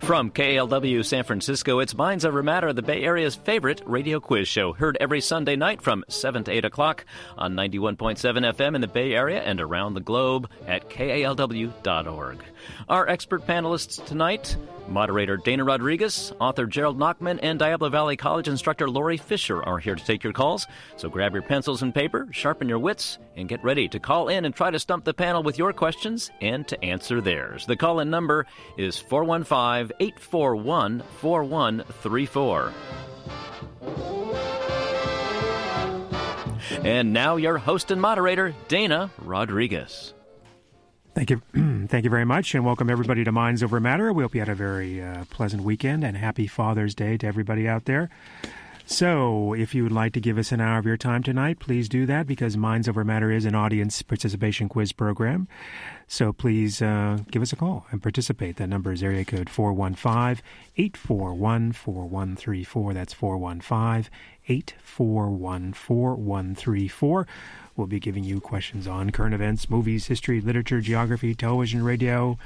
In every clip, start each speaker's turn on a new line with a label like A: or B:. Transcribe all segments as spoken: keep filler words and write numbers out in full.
A: From K A L W San Francisco, it's Minds Over Matter, the Bay Area's favorite radio quiz show, heard every Sunday night from seven to eight o'clock on ninety-one point seven F M in the Bay Area and around the globe at K A L W dot org. Our expert panelists tonight, moderator Dana Rodriguez, author Gerald Nachman, and Diablo Valley College instructor Lori Fisher are here to take your calls. So grab your pencils and paper, sharpen your wits, and get ready to call in and try to stump the panel with your questions and to answer theirs. The call-in number is four one five, eight four one, four one three four. And now your host and moderator, Dana Rodriguez.
B: Thank you. Thank you very much, and welcome everybody to Minds Over Matter. We hope you had a very uh, pleasant weekend, and happy Father's Day to everybody out there. So, if you would like to give us an hour of your time tonight, please do that, because Minds Over Matter is an audience participation quiz program. So please uh, give us a call and participate. That number is area code four one five, eight four one, four one three four. That's four one five, eight four one, four one three four. We'll be giving you questions on current events, movies, history, literature, geography, television, radio,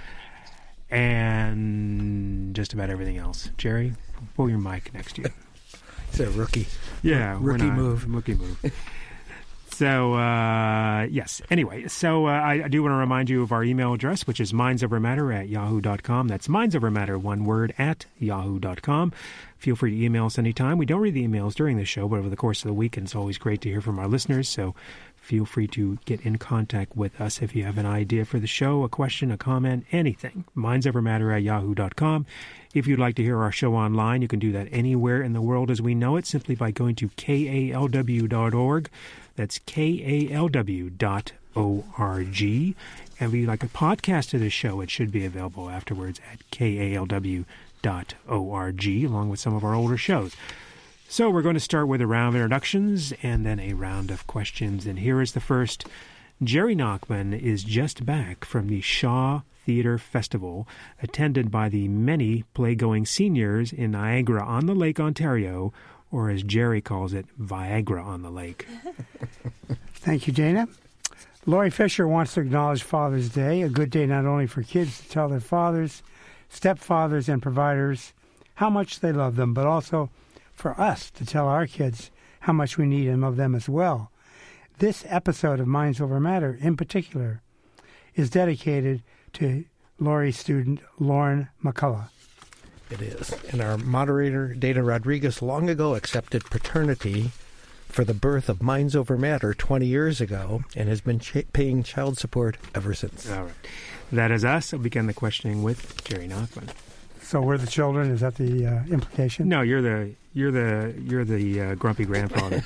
B: and just about everything else. Jerry, pull your mic next to you.
C: It's a rookie.
B: Yeah,
C: rookie
B: not,
C: move.
B: Rookie move. So, uh, yes. Anyway, so uh, I, I do want to remind you of our email address, which is mindsovermatter at yahoo dot com. That's mindsovermatter, one word, at yahoo dot com. Feel free to email us anytime. We don't read the emails during the show, but over the course of the week, and it's always great to hear from our listeners. So feel free to get in contact with us if you have an idea for the show, a question, a comment, anything. mindsovermatter at yahoo dot com. If you'd like to hear our show online, you can do that anywhere in the world as we know it, simply by going to K A L W dot org. That's K A L W dot org. And if you'd like a podcast of the show, it should be available afterwards at K A L W dot org, along with some of our older shows. So we're going to start with a round of introductions and then a round of questions. And here is the first. Jerry Nachman is just back from the Shaw Theatre Festival, attended by the many play-going seniors in Niagara-on-the-Lake, Ontario, or as Jerry calls it, Viagra on the Lake.
D: Thank you, Dana. Lori Fisher wants to acknowledge Father's Day, a good day not only for kids to tell their fathers, stepfathers, and providers how much they love them, but also for us to tell our kids how much we need and love them as well. This episode of Minds Over Matter, in particular, is dedicated to Lori's student, Lauren McCullough.
C: It is. And our moderator, Dana Rodriguez, long ago accepted paternity for the birth of Minds Over Matter twenty years ago and has been ch- paying child support ever since.
B: All right. That is us. I'll begin the questioning with Jerry Nachman.
D: So we're the children. Is that the uh, implication?
B: No, you're the you're the you're the uh, grumpy grandfather.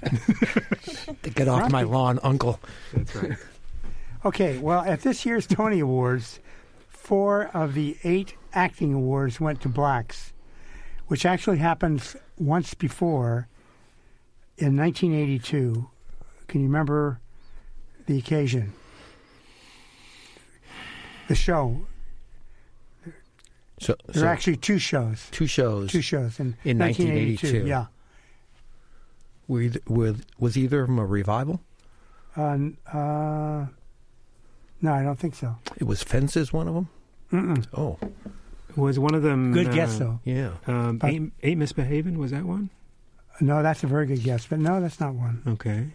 C: Get off grumpy. My lawn, Uncle.
B: That's right.
D: Okay. Well, at this year's Tony Awards, four of the eight acting awards went to blacks, which actually happened once before in nineteen eighty-two. Can you remember the occasion? The show.
C: So,
D: there
C: so
D: are actually two shows.
C: Two shows.
D: Two shows in,
C: in
D: nineteen eighty-two.
C: nineteen eighty-two.
D: Yeah.
C: Were either, were, was either of them a revival?
D: Uh, uh, no, I don't think so.
C: It was Fences, one of them?
D: Mm-mm.
C: Oh.
B: Was one of them...
D: Good
B: uh,
D: guess, though.
C: Yeah.
B: Um, Ain't, Ain't Misbehavin', was that one?
D: No, that's a very good guess, but no, that's not one.
B: Okay.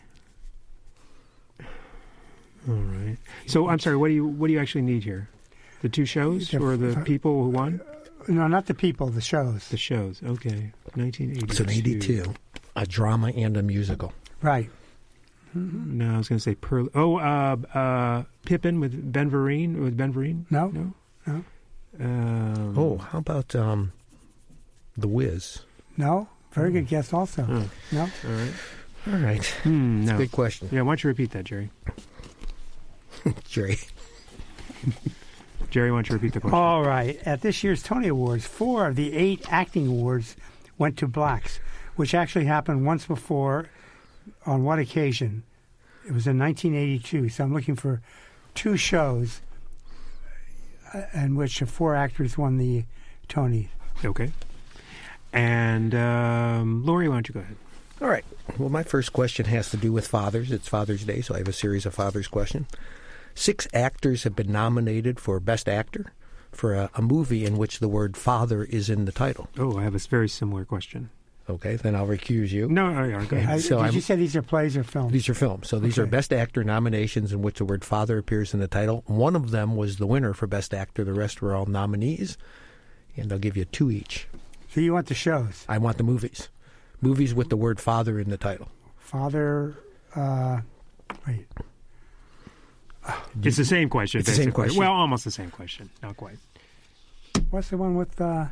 B: All right. So, I'm sorry, what do you what do you actually need here? The two shows or the people who won?
D: No, not the people, the shows.
B: The shows, okay. nineteen eighty-two.
C: It's an eighty-two. A drama and a musical.
D: Right.
B: Mm-hmm. No, I was going to say Pearl. Oh, uh, uh, Pippin with Ben Vereen. With Ben Vereen?
D: No.
B: No?
D: No.
B: Um,
C: oh, how about um, The Wiz?
D: No. Very good guess also.
B: Oh.
D: No.
B: All right.
C: All right.
B: Hmm, no.
C: Good question.
B: Yeah, why don't you repeat that, Jerry?
C: Jerry.
B: Jerry, why don't you repeat the question?
D: All right. At this year's Tony Awards, four of the eight acting awards went to blacks, which actually happened once before. On what occasion? It was in nineteen eighty-two, so I'm looking for two shows in which four actors won the Tony.
B: Okay. And um, Lori, why don't you go ahead?
C: All right. Well, my first question has to do with fathers. It's Father's Day, so I have a series of fathers questions. Six actors have been nominated for Best Actor for a, a movie in which the word father is in the title?
B: Oh, I have a very similar question.
C: Okay, then I'll recuse you.
B: No, no, no, go ahead.
D: I,
C: So
D: did
C: I'm-
D: you say these are plays or films?
C: These are films. So these
D: Okay.
C: are Best Actor nominations in which the word father appears in the title. One of them was the winner for Best Actor. The rest were all nominees. And they'll give you two each.
D: So you want the shows?
C: I want the movies. Movies with the word father in the title.
D: Father, uh, wait.
B: It's the same question.
C: It's the same
B: basically.
C: question.
B: Well, almost the same question. Not quite.
D: What's the one with, uh,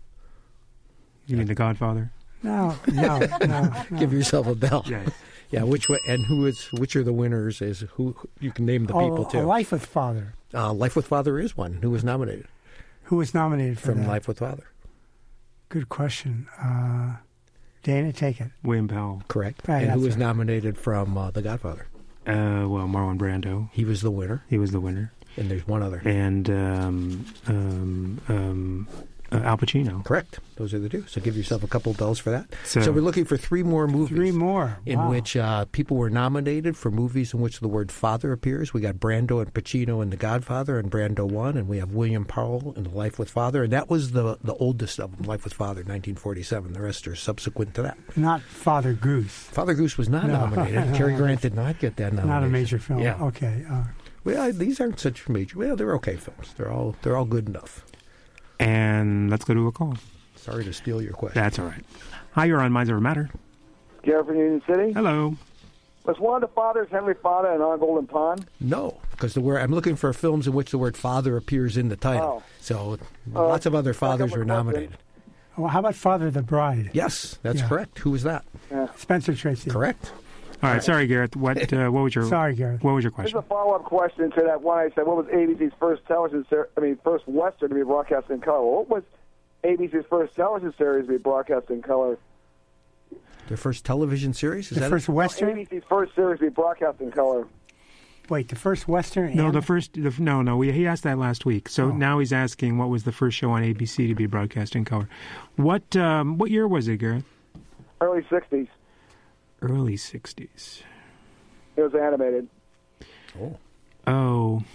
B: You mean The Godfather?
D: no, no, no. no.
C: Give yourself a bell.
B: Yes.
C: Yeah, which way, and who is which are the winners is who you can name the people
D: oh,
C: too.
D: A Life with Father.
C: Uh, Life with Father is one. Who was nominated
D: Who was nominated for
C: from
D: that?
C: Life with Father?
D: Good question. Uh, Dana, take it.
B: William Powell.
C: Correct.
D: Right,
C: and who
D: that's
C: was
D: right.
C: nominated from uh, The Godfather?
B: Uh, well, Marlon Brando.
C: He was the winner.
B: He was the winner.
C: And there's one other.
B: And um, um, um, uh, Al Pacino.
C: Correct. Those are the two. So give yourself a couple bells for that.
B: So-
C: So, we're looking for three more movies.
D: Three more.
C: In
D: Wow.
C: which uh, people were nominated for movies in which the word father appears. We got Brando and Pacino in The Godfather, and Brando won, and we have William Powell in The Life with Father, and that was the the oldest of them, Life with Father, nineteen forty-seven. The rest are subsequent to that.
D: Not Father Goose.
C: Father Goose was not
D: No.
C: nominated.
D: No,
C: Cary Grant did not get that nomination.
D: Not a major film.
C: Yeah.
D: Okay. Uh,
C: Well, these aren't such major. Well, they're okay films. They're all they're all good enough.
B: And let's go to a call.
C: Sorry to steal your question.
B: That's all right. Hi, you're on Minds Over Matter.
E: Garrett from Union City.
B: Hello.
E: Was one of the fathers Henry Fonda and On Golden Pond?
C: No, because the word I'm looking for films in which the word father appears in the title.
E: Oh.
C: So
E: Uh,
C: lots of other fathers
E: second
C: were
E: question.
C: nominated.
D: well, how about Father the Bride?
C: Yes, that's
D: Yeah.
C: correct. Who was that?
D: Spencer Tracy.
C: Correct.
B: All right. Sorry, Garrett. What uh, What was your
D: Sorry, Garrett.
B: What was your
E: This is
B: question?
E: a follow-up question to that one I said. What was A B C's first television ser- I mean, first Western to be broadcast in color? What was A B C's first television series to be broadcast in color?
C: Their first television series? Is
D: The
C: that
D: first
C: it?
D: Western?
E: A B C's first series to be broadcast in color.
D: Wait, the first Western?
B: No,
D: and-
B: the first. The, no, no. We, he asked that last week. So
D: Oh.
B: now he's asking what was the first show on A B C to be broadcast in color. What um, What year was it, Garrett?
E: Early sixties.
B: Early sixties.
E: It was animated.
C: Oh.
B: Oh.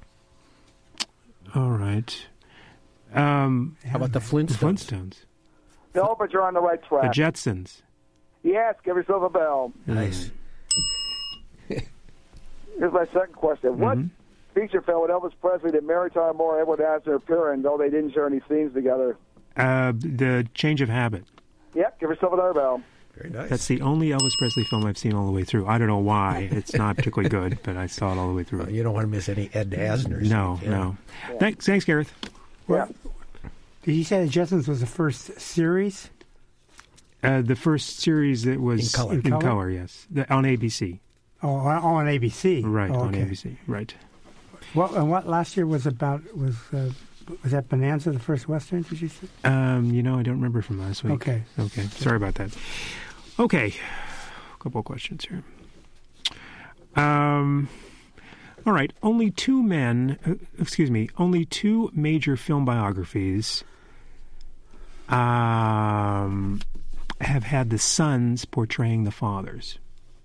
B: All right. Um,
C: How about the
B: the
C: Flintstones?
B: Flintstones.
E: No, but you're on the right
B: The
E: track.
B: Jetsons.
E: Yes, give yourself a bell.
C: Nice.
E: Here's my second question. What
B: Mhm.
E: feature film with Elvis Presley did Mary Tyler Moore and Edward Asner appear in, though they didn't share any scenes together?
B: Uh, the Change of Habit.
E: Yep, give yourself another bell.
C: Very nice.
B: That's the only Elvis Presley film I've seen all the way through. I don't know why. It's not particularly good, but I saw it all the way through.
C: Well, you don't want to miss any Ed Asner.
B: No,
C: yeah.
B: no. Thanks, thanks, Gareth.
E: Yeah.
D: Did you say the Jetsons was the first series?
B: Uh, the first series that was
C: In color.
B: in,
D: In color?
B: color, yes, the, on A B C.
D: Oh, all on A B C.
B: Right,
D: Oh,
B: on
D: okay.
B: A B C. Right.
D: What and what last year was about was uh, was that Bonanza the first Western? Did you say?
B: Um, you know, I don't remember from last week.
D: Okay.
B: Okay. Sorry about that. Okay. A couple of questions here. Um, all right. Only two men, uh, excuse me, only two major film biographies um, have had the sons portraying the fathers.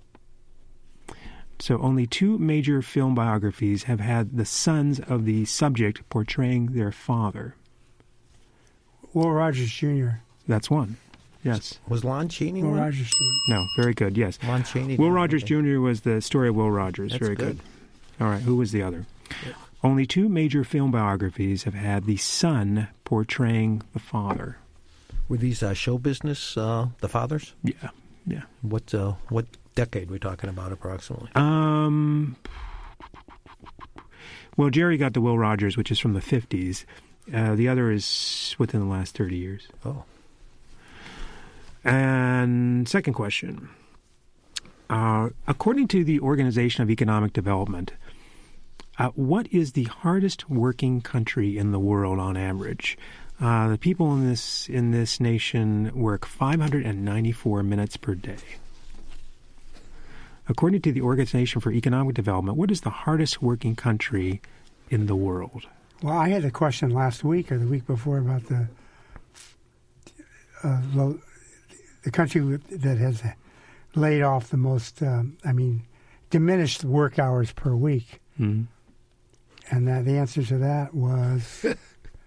B: So only two major film biographies have had the sons of the subject portraying their father.
D: Will Rogers Junior
B: That's one. Yes.
C: Was Lon Chaney
D: Will
C: one?
D: Rogers Junior
B: No. Very good. Yes.
C: Lon Chaney.
B: Will
C: did.
B: Rogers
C: Okay.
B: Junior was the story of Will Rogers.
C: That's
B: Very good.
C: good.
B: All right. Who was the other? Only two major film biographies have had the son portraying the father.
C: Were these uh, show business, uh, the fathers?
B: Yeah. Yeah.
C: What uh, what decade are we talking about approximately?
B: Um. Well, Jerry got the Will Rogers, which is from the fifties. Uh, the other is within the last thirty years.
C: Oh.
B: And second question. Uh, according to the Organization of Economic Development, uh, what is the hardest working country in the world on average? Uh, the people in this in this nation work five hundred ninety-four minutes per day. According to the Organization for Economic Development, what is the hardest working country in the world?
D: Well, I had a question last week or the week before about the uh, lo- the country with- that has laid off the most, um, I mean, diminished work hours per week.
B: Hmm.
D: And that the answer to that was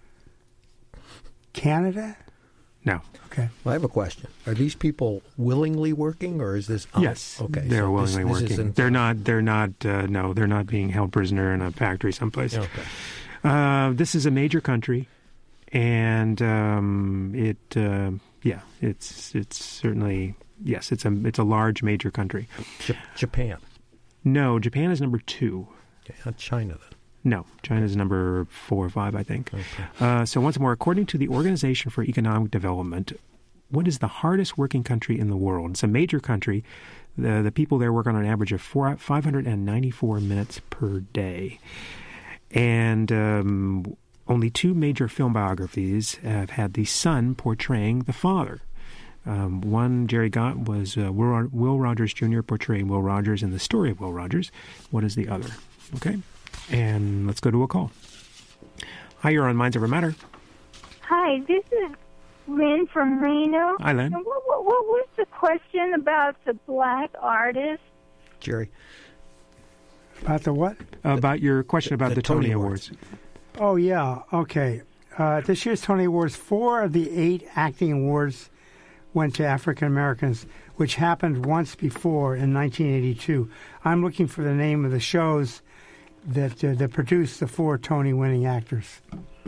D: Canada?
B: No.
D: Okay.
C: Well, I have a question. Are these people willingly working, or is this?
B: Yes.
C: Okay.
B: They're
C: so
B: willingly
C: this, this
B: working.
C: isn't-
B: They're not. They're not. Uh, no, they're not being held prisoner in a factory someplace.
C: Okay.
B: Uh, this is a major country, and um, it. Uh, yeah, it's it's certainly yes. It's a it's a large major country.
C: J- Japan.
B: No, Japan is number two.
C: Okay, not China then.
B: No, China's number four or five, I think.
C: Okay.
B: Uh, so once more, according to the Organization for Economic Development, what is the hardest working country in the world? It's a major country. The the people there work on an average of four, five hundred ninety-four minutes per day. And um, only two major film biographies have had the son portraying the father. Um, one, Jerry Gott, was uh, Will, Will Rogers Junior portraying Will Rogers in The Story of Will Rogers. What is the other? Okay. And let's go to a call. Hi, you're on Minds Over Matter.
F: Hi, this is Lynn from Reno.
B: Hi, Lynn.
F: And what, what, what was the question about the black artist?
C: Jerry.
D: About the what?
B: About your question about the,
C: the
B: Tony,
C: Tony
B: Awards.
D: Oh, yeah. Okay. Uh, this year's Tony Awards, four of the eight acting awards went to African Americans, which happened once before in nineteen eighty-two. I'm looking for the name of the shows that uh, that produced the four Tony-winning actors.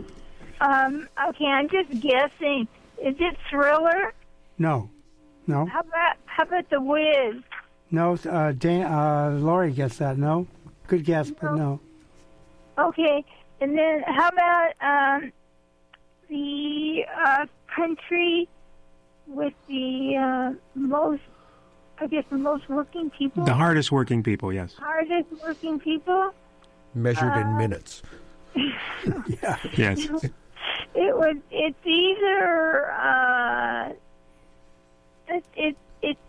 F: Um, okay, I'm just guessing. Is it Thriller?
D: No. No?
F: How about how about The Wiz?
D: No. Uh, Dan, uh, Laurie gets that. No? Good guess, but no.
F: Okay, and then how about um, the uh, country with the uh, most, I guess, the most working people?
B: The hardest working people, yes.
F: Hardest working people?
C: Measured
F: Uh,
C: in minutes.
B: Yes.
F: It was. It's either. Uh, it, it it's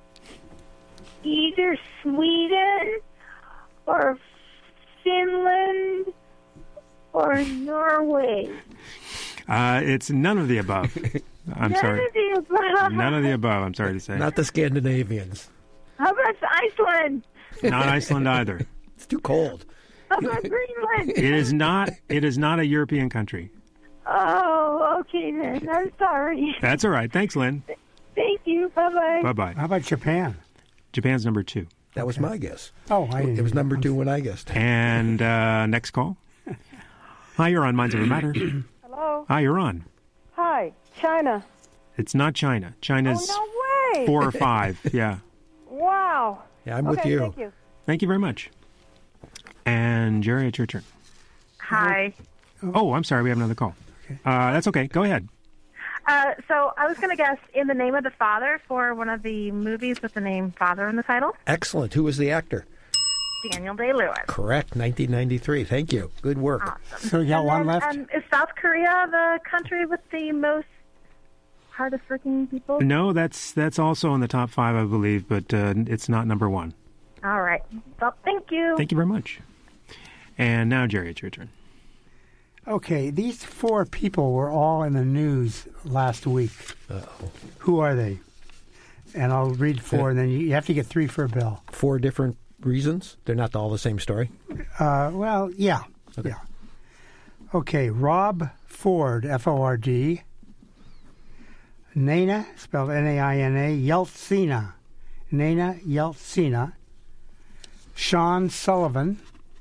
F: either Sweden or Finland or Norway.
B: Uh, it's none of the above. I'm
F: None
B: sorry.
F: of the above.
B: None of the above, I'm sorry to say.
C: Not the Scandinavians.
F: How about Iceland?
B: Not Iceland either.
C: It's too cold.
F: How about Greenland?
B: It is not it is not a European country.
F: Oh, okay then. I'm sorry.
B: That's all right. Thanks, Lynn.
F: Thank you. Bye bye.
B: Bye-bye.
D: How about Japan?
B: Japan's number two.
C: That was my guess.
D: Oh, I didn't.
C: It was number two when I guessed.
B: And uh, next call. Hi, you're on Minds Over Matter.
G: Hello.
B: Hi, you're on.
G: Hi. China.
B: It's not China. China's
G: Oh, no way.
B: four or five. Yeah.
G: Wow.
C: Yeah, I'm with
G: okay,
C: you.
G: Thank you.
B: Thank you very much. And Jerry, it's your turn.
H: Hi.
B: Oh, I'm sorry. We have another call.
D: Okay.
B: Uh, that's okay. Go ahead.
H: Uh, so I was going to guess In the Name of the Father for one of the movies with the name Father in the title.
C: Excellent. Who was the actor?
H: Daniel Day-Lewis.
C: Correct. nineteen ninety-three. Thank you. Good work.
H: Awesome.
D: So you got
H: And
D: one
H: then,
D: left?
H: Um, is South Korea the country with the most hardest working people?
B: No, that's that's also in the top five, I believe, but uh, it's not number one.
H: All right. Well, thank you.
B: Thank you very much. And now, Jerry, it's your turn.
D: Okay, these four people were all in the news last week.
C: Uh-oh.
D: Who are they? And I'll read four, and then you, you have to get three for a bill.
C: Four different reasons? They're not all the same story?
D: Uh, well, yeah.
C: Okay.
D: Yeah. Okay, Rob Ford, F O R D. Naina, spelled N A I N A, Yeltsina. Naina Yeltsina. Sean Sullivan.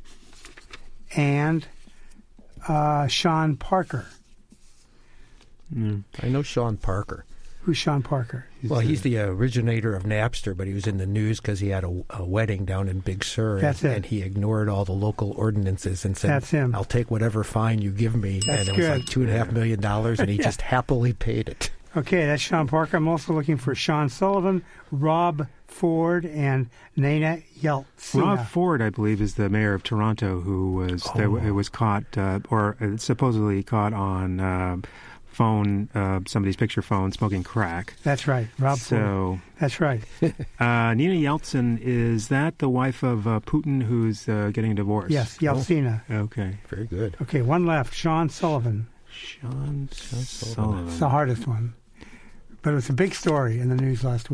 D: And uh, Sean Parker.
B: Mm.
C: I know Sean Parker.
D: Who's Sean Parker?
C: Well, he's the originator of Napster, but he was in the news because he had a, a wedding down in Big Sur.
D: That's
C: and,
D: it.
C: and he ignored all the local ordinances and said,
D: That's him.
C: I'll take whatever fine you give me.
D: That's
C: and it
D: good.
C: was like two and a half million dollars, and he
D: Yeah.
C: just happily paid it.
D: Okay, that's Sean Parker. I'm also looking for Sean Sullivan, Rob Ford, and Naina Yeltsina.
B: Rob Ford, I believe, is the mayor of Toronto who was
C: Oh.
B: that it was caught uh, or uh, supposedly caught on uh, phone uh, somebody's picture phone smoking crack.
D: That's right, Rob Ford.
B: So
D: That's right.
B: uh, Nina Yeltsin, is that the wife of uh, Putin who's uh, getting a divorce?
D: Yes, Yeltsina.
B: Okay.
C: Very good.
D: Okay, one left. Sean Sullivan.
B: Sean
C: Sullivan.
B: Sullivan.
D: It's the hardest one. But it was a big story in the news last week.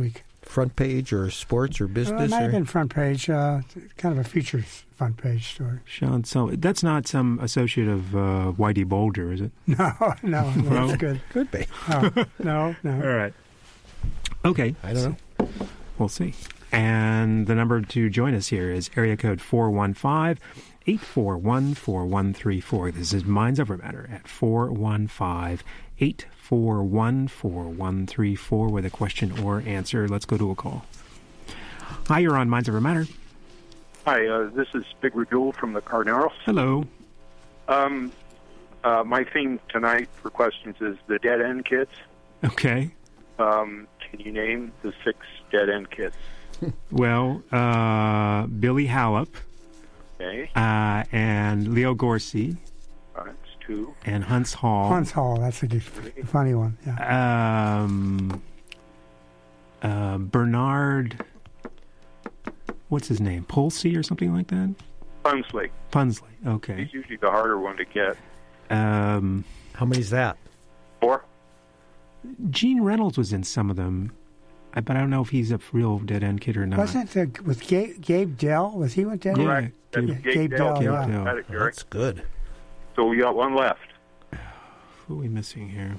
C: front page or sports or
D: Well,
C: business?
D: it might
C: or?
D: have been front page, uh, kind of a featured front page story.
B: Sean, so that's not some associate of uh, Whitey Bulger, is it?
D: No, no, no,
B: Well,
D: that's good.
C: Could be.
D: No, no, no.
B: All right. Okay.
C: I don't know.
B: We'll see. And the number to join us here is area code four one five, eight four one, four one three four. This is Minds Over Matter at four one five, eight four one, four one three four with a question or answer. Let's go to a call. Hi, you're on Minds Over Matter.
I: Hi, uh, this is Big Radul from the Carneros.
B: Hello.
I: Um, uh, my theme tonight for questions is the Dead End Kids.
B: Okay.
I: Um, can you name the six Dead End Kids?
B: Well, uh, Billy Hallup,
I: Okay,
B: uh, and Leo Gorcey,
I: uh, that's two.
B: and Hunts Hall.
D: Hunts Hall, that's a good, funny one. Yeah.
B: Um, uh, Bernard, what's his name? Pulsey or something like that?
I: Punsley.
B: Punsley. Okay.
I: He's usually the harder one to get.
B: Um,
C: How many's that?
I: Four.
B: Gene Reynolds was in some of them, I- but I don't know if he's a real Dead End Kid or not.
D: Wasn't it uh, with Gabe, Gabe Dell? Was he with Dead End?
B: Yeah,
I: Correct. That's
B: Gabe-
I: Gabe
D: Gabe
I: Dell.
D: Dell, yeah.
B: Dell.
I: Got it, Gary.
C: That's good.
I: So we got one left.
B: Who are we missing here?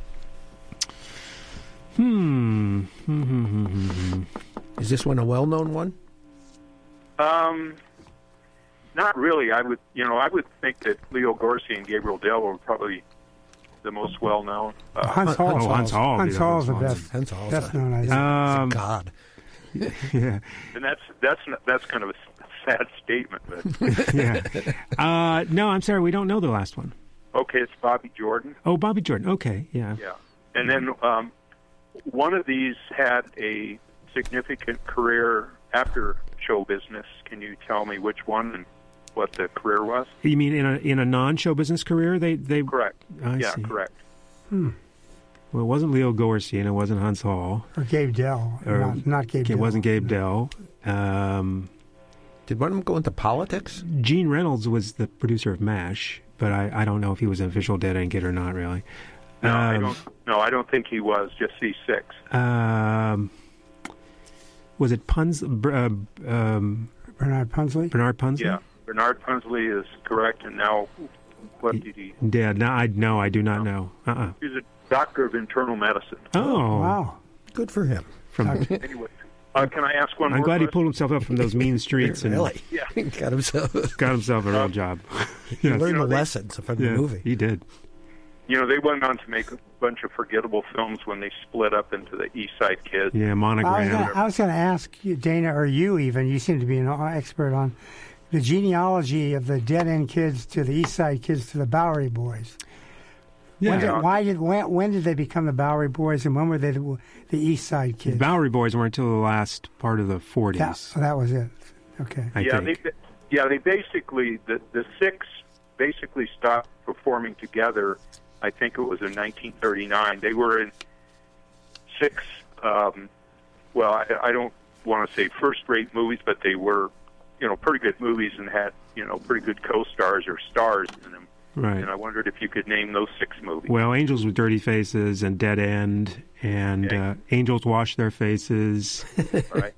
B: Hmm. Hmm, hmm, hmm, hmm, hmm.
C: Is this one a well-known one?
I: Um, not really. I would, you know, I would think that Leo Gorcey and Gabriel Dell were probably the most well-known. Uh,
D: Hunts Hall.
B: Oh, Hunts Hall.
D: Hunts
B: yeah,
D: Hall is the
B: Hunts
D: best.
C: Hunts Hall's
D: Best
C: a-
D: known, I
C: is
D: think.
C: a- is a
B: Um,
C: god.
B: yeah.
I: and that's that's that's kind of a sad statement. But
B: Yeah. Uh, no, I'm sorry. We don't know the last one.
I: okay, it's Bobby Jordan.
B: Oh, Bobby Jordan. Okay. Yeah.
I: Yeah, and then um, one of these had a significant career after show business. Can you tell me which one and what the career was?
B: You mean in a in a non-show business career? They they.
I: Correct.
B: I
I: yeah,
B: see.
I: correct.
B: Well, it wasn't Leo Gorcey and it wasn't Hunts Hall.
D: Or Gabe Dell.
B: Or-
D: not, not Gabe
B: It
D: Dell.
B: wasn't Gabe Dell. Um,
C: Did one of them go into politics?
B: Gene Reynolds was the producer of MASH, but I, I don't know if he was an official Dead End Kid or not. Really.
I: No, I
B: Um,
I: don't. No, I don't think he was. Just these six.
B: Um, was it Puns? Br- Uh, um,
D: Bernard Punsley?
B: Bernard Punsley?
I: Yeah, Bernard Punsley is correct. And now, what did he?
B: Yeah. No, I no, I do not know. Uh. uh
I: He's a doctor of internal medicine.
B: Oh.
D: Wow.
C: Good for him.
B: From.
I: Anyway, uh, can I ask one
B: I'm
I: more?
B: glad he
I: question?
B: pulled himself up from those mean streets and
C: Really?
I: Yeah.
C: Got himself.
B: got himself a real job.
C: He
B: Yes.
C: learned
I: You know,
C: the
I: they-
C: lessons from
B: Yeah,
C: the movie.
B: he did.
I: You know, they went on to make a bunch of forgettable films when they split up into the East Side Kids.
B: Yeah,
D: I was
B: Monogram.
D: gonna- I was going to ask you, Dana, or you even, you seem to be an expert on the genealogy of the Dead End Kids to the East Side Kids to the Bowery Boys. When did,
B: Yeah.
D: why did when, when did they become the Bowery Boys, and when were they the, the East Side
B: The
D: Kids?
B: Bowery Boys weren't until the last part of the forties.
D: That, so that was it. Okay.
B: I
I: yeah,
B: think.
I: they yeah they basically the the six basically stopped performing together. I think it was in nineteen thirty-nine. They were in six. Um, well, I, I don't want to say first-rate movies, but they were, you know, pretty good movies and had, you know, pretty good co-stars or stars in them.
B: Right.
I: And I wondered if you could name those six movies.
B: Well, Angels with Dirty Faces and Dead End and
I: Okay.
B: uh, Angels Wash Their Faces
I: All right.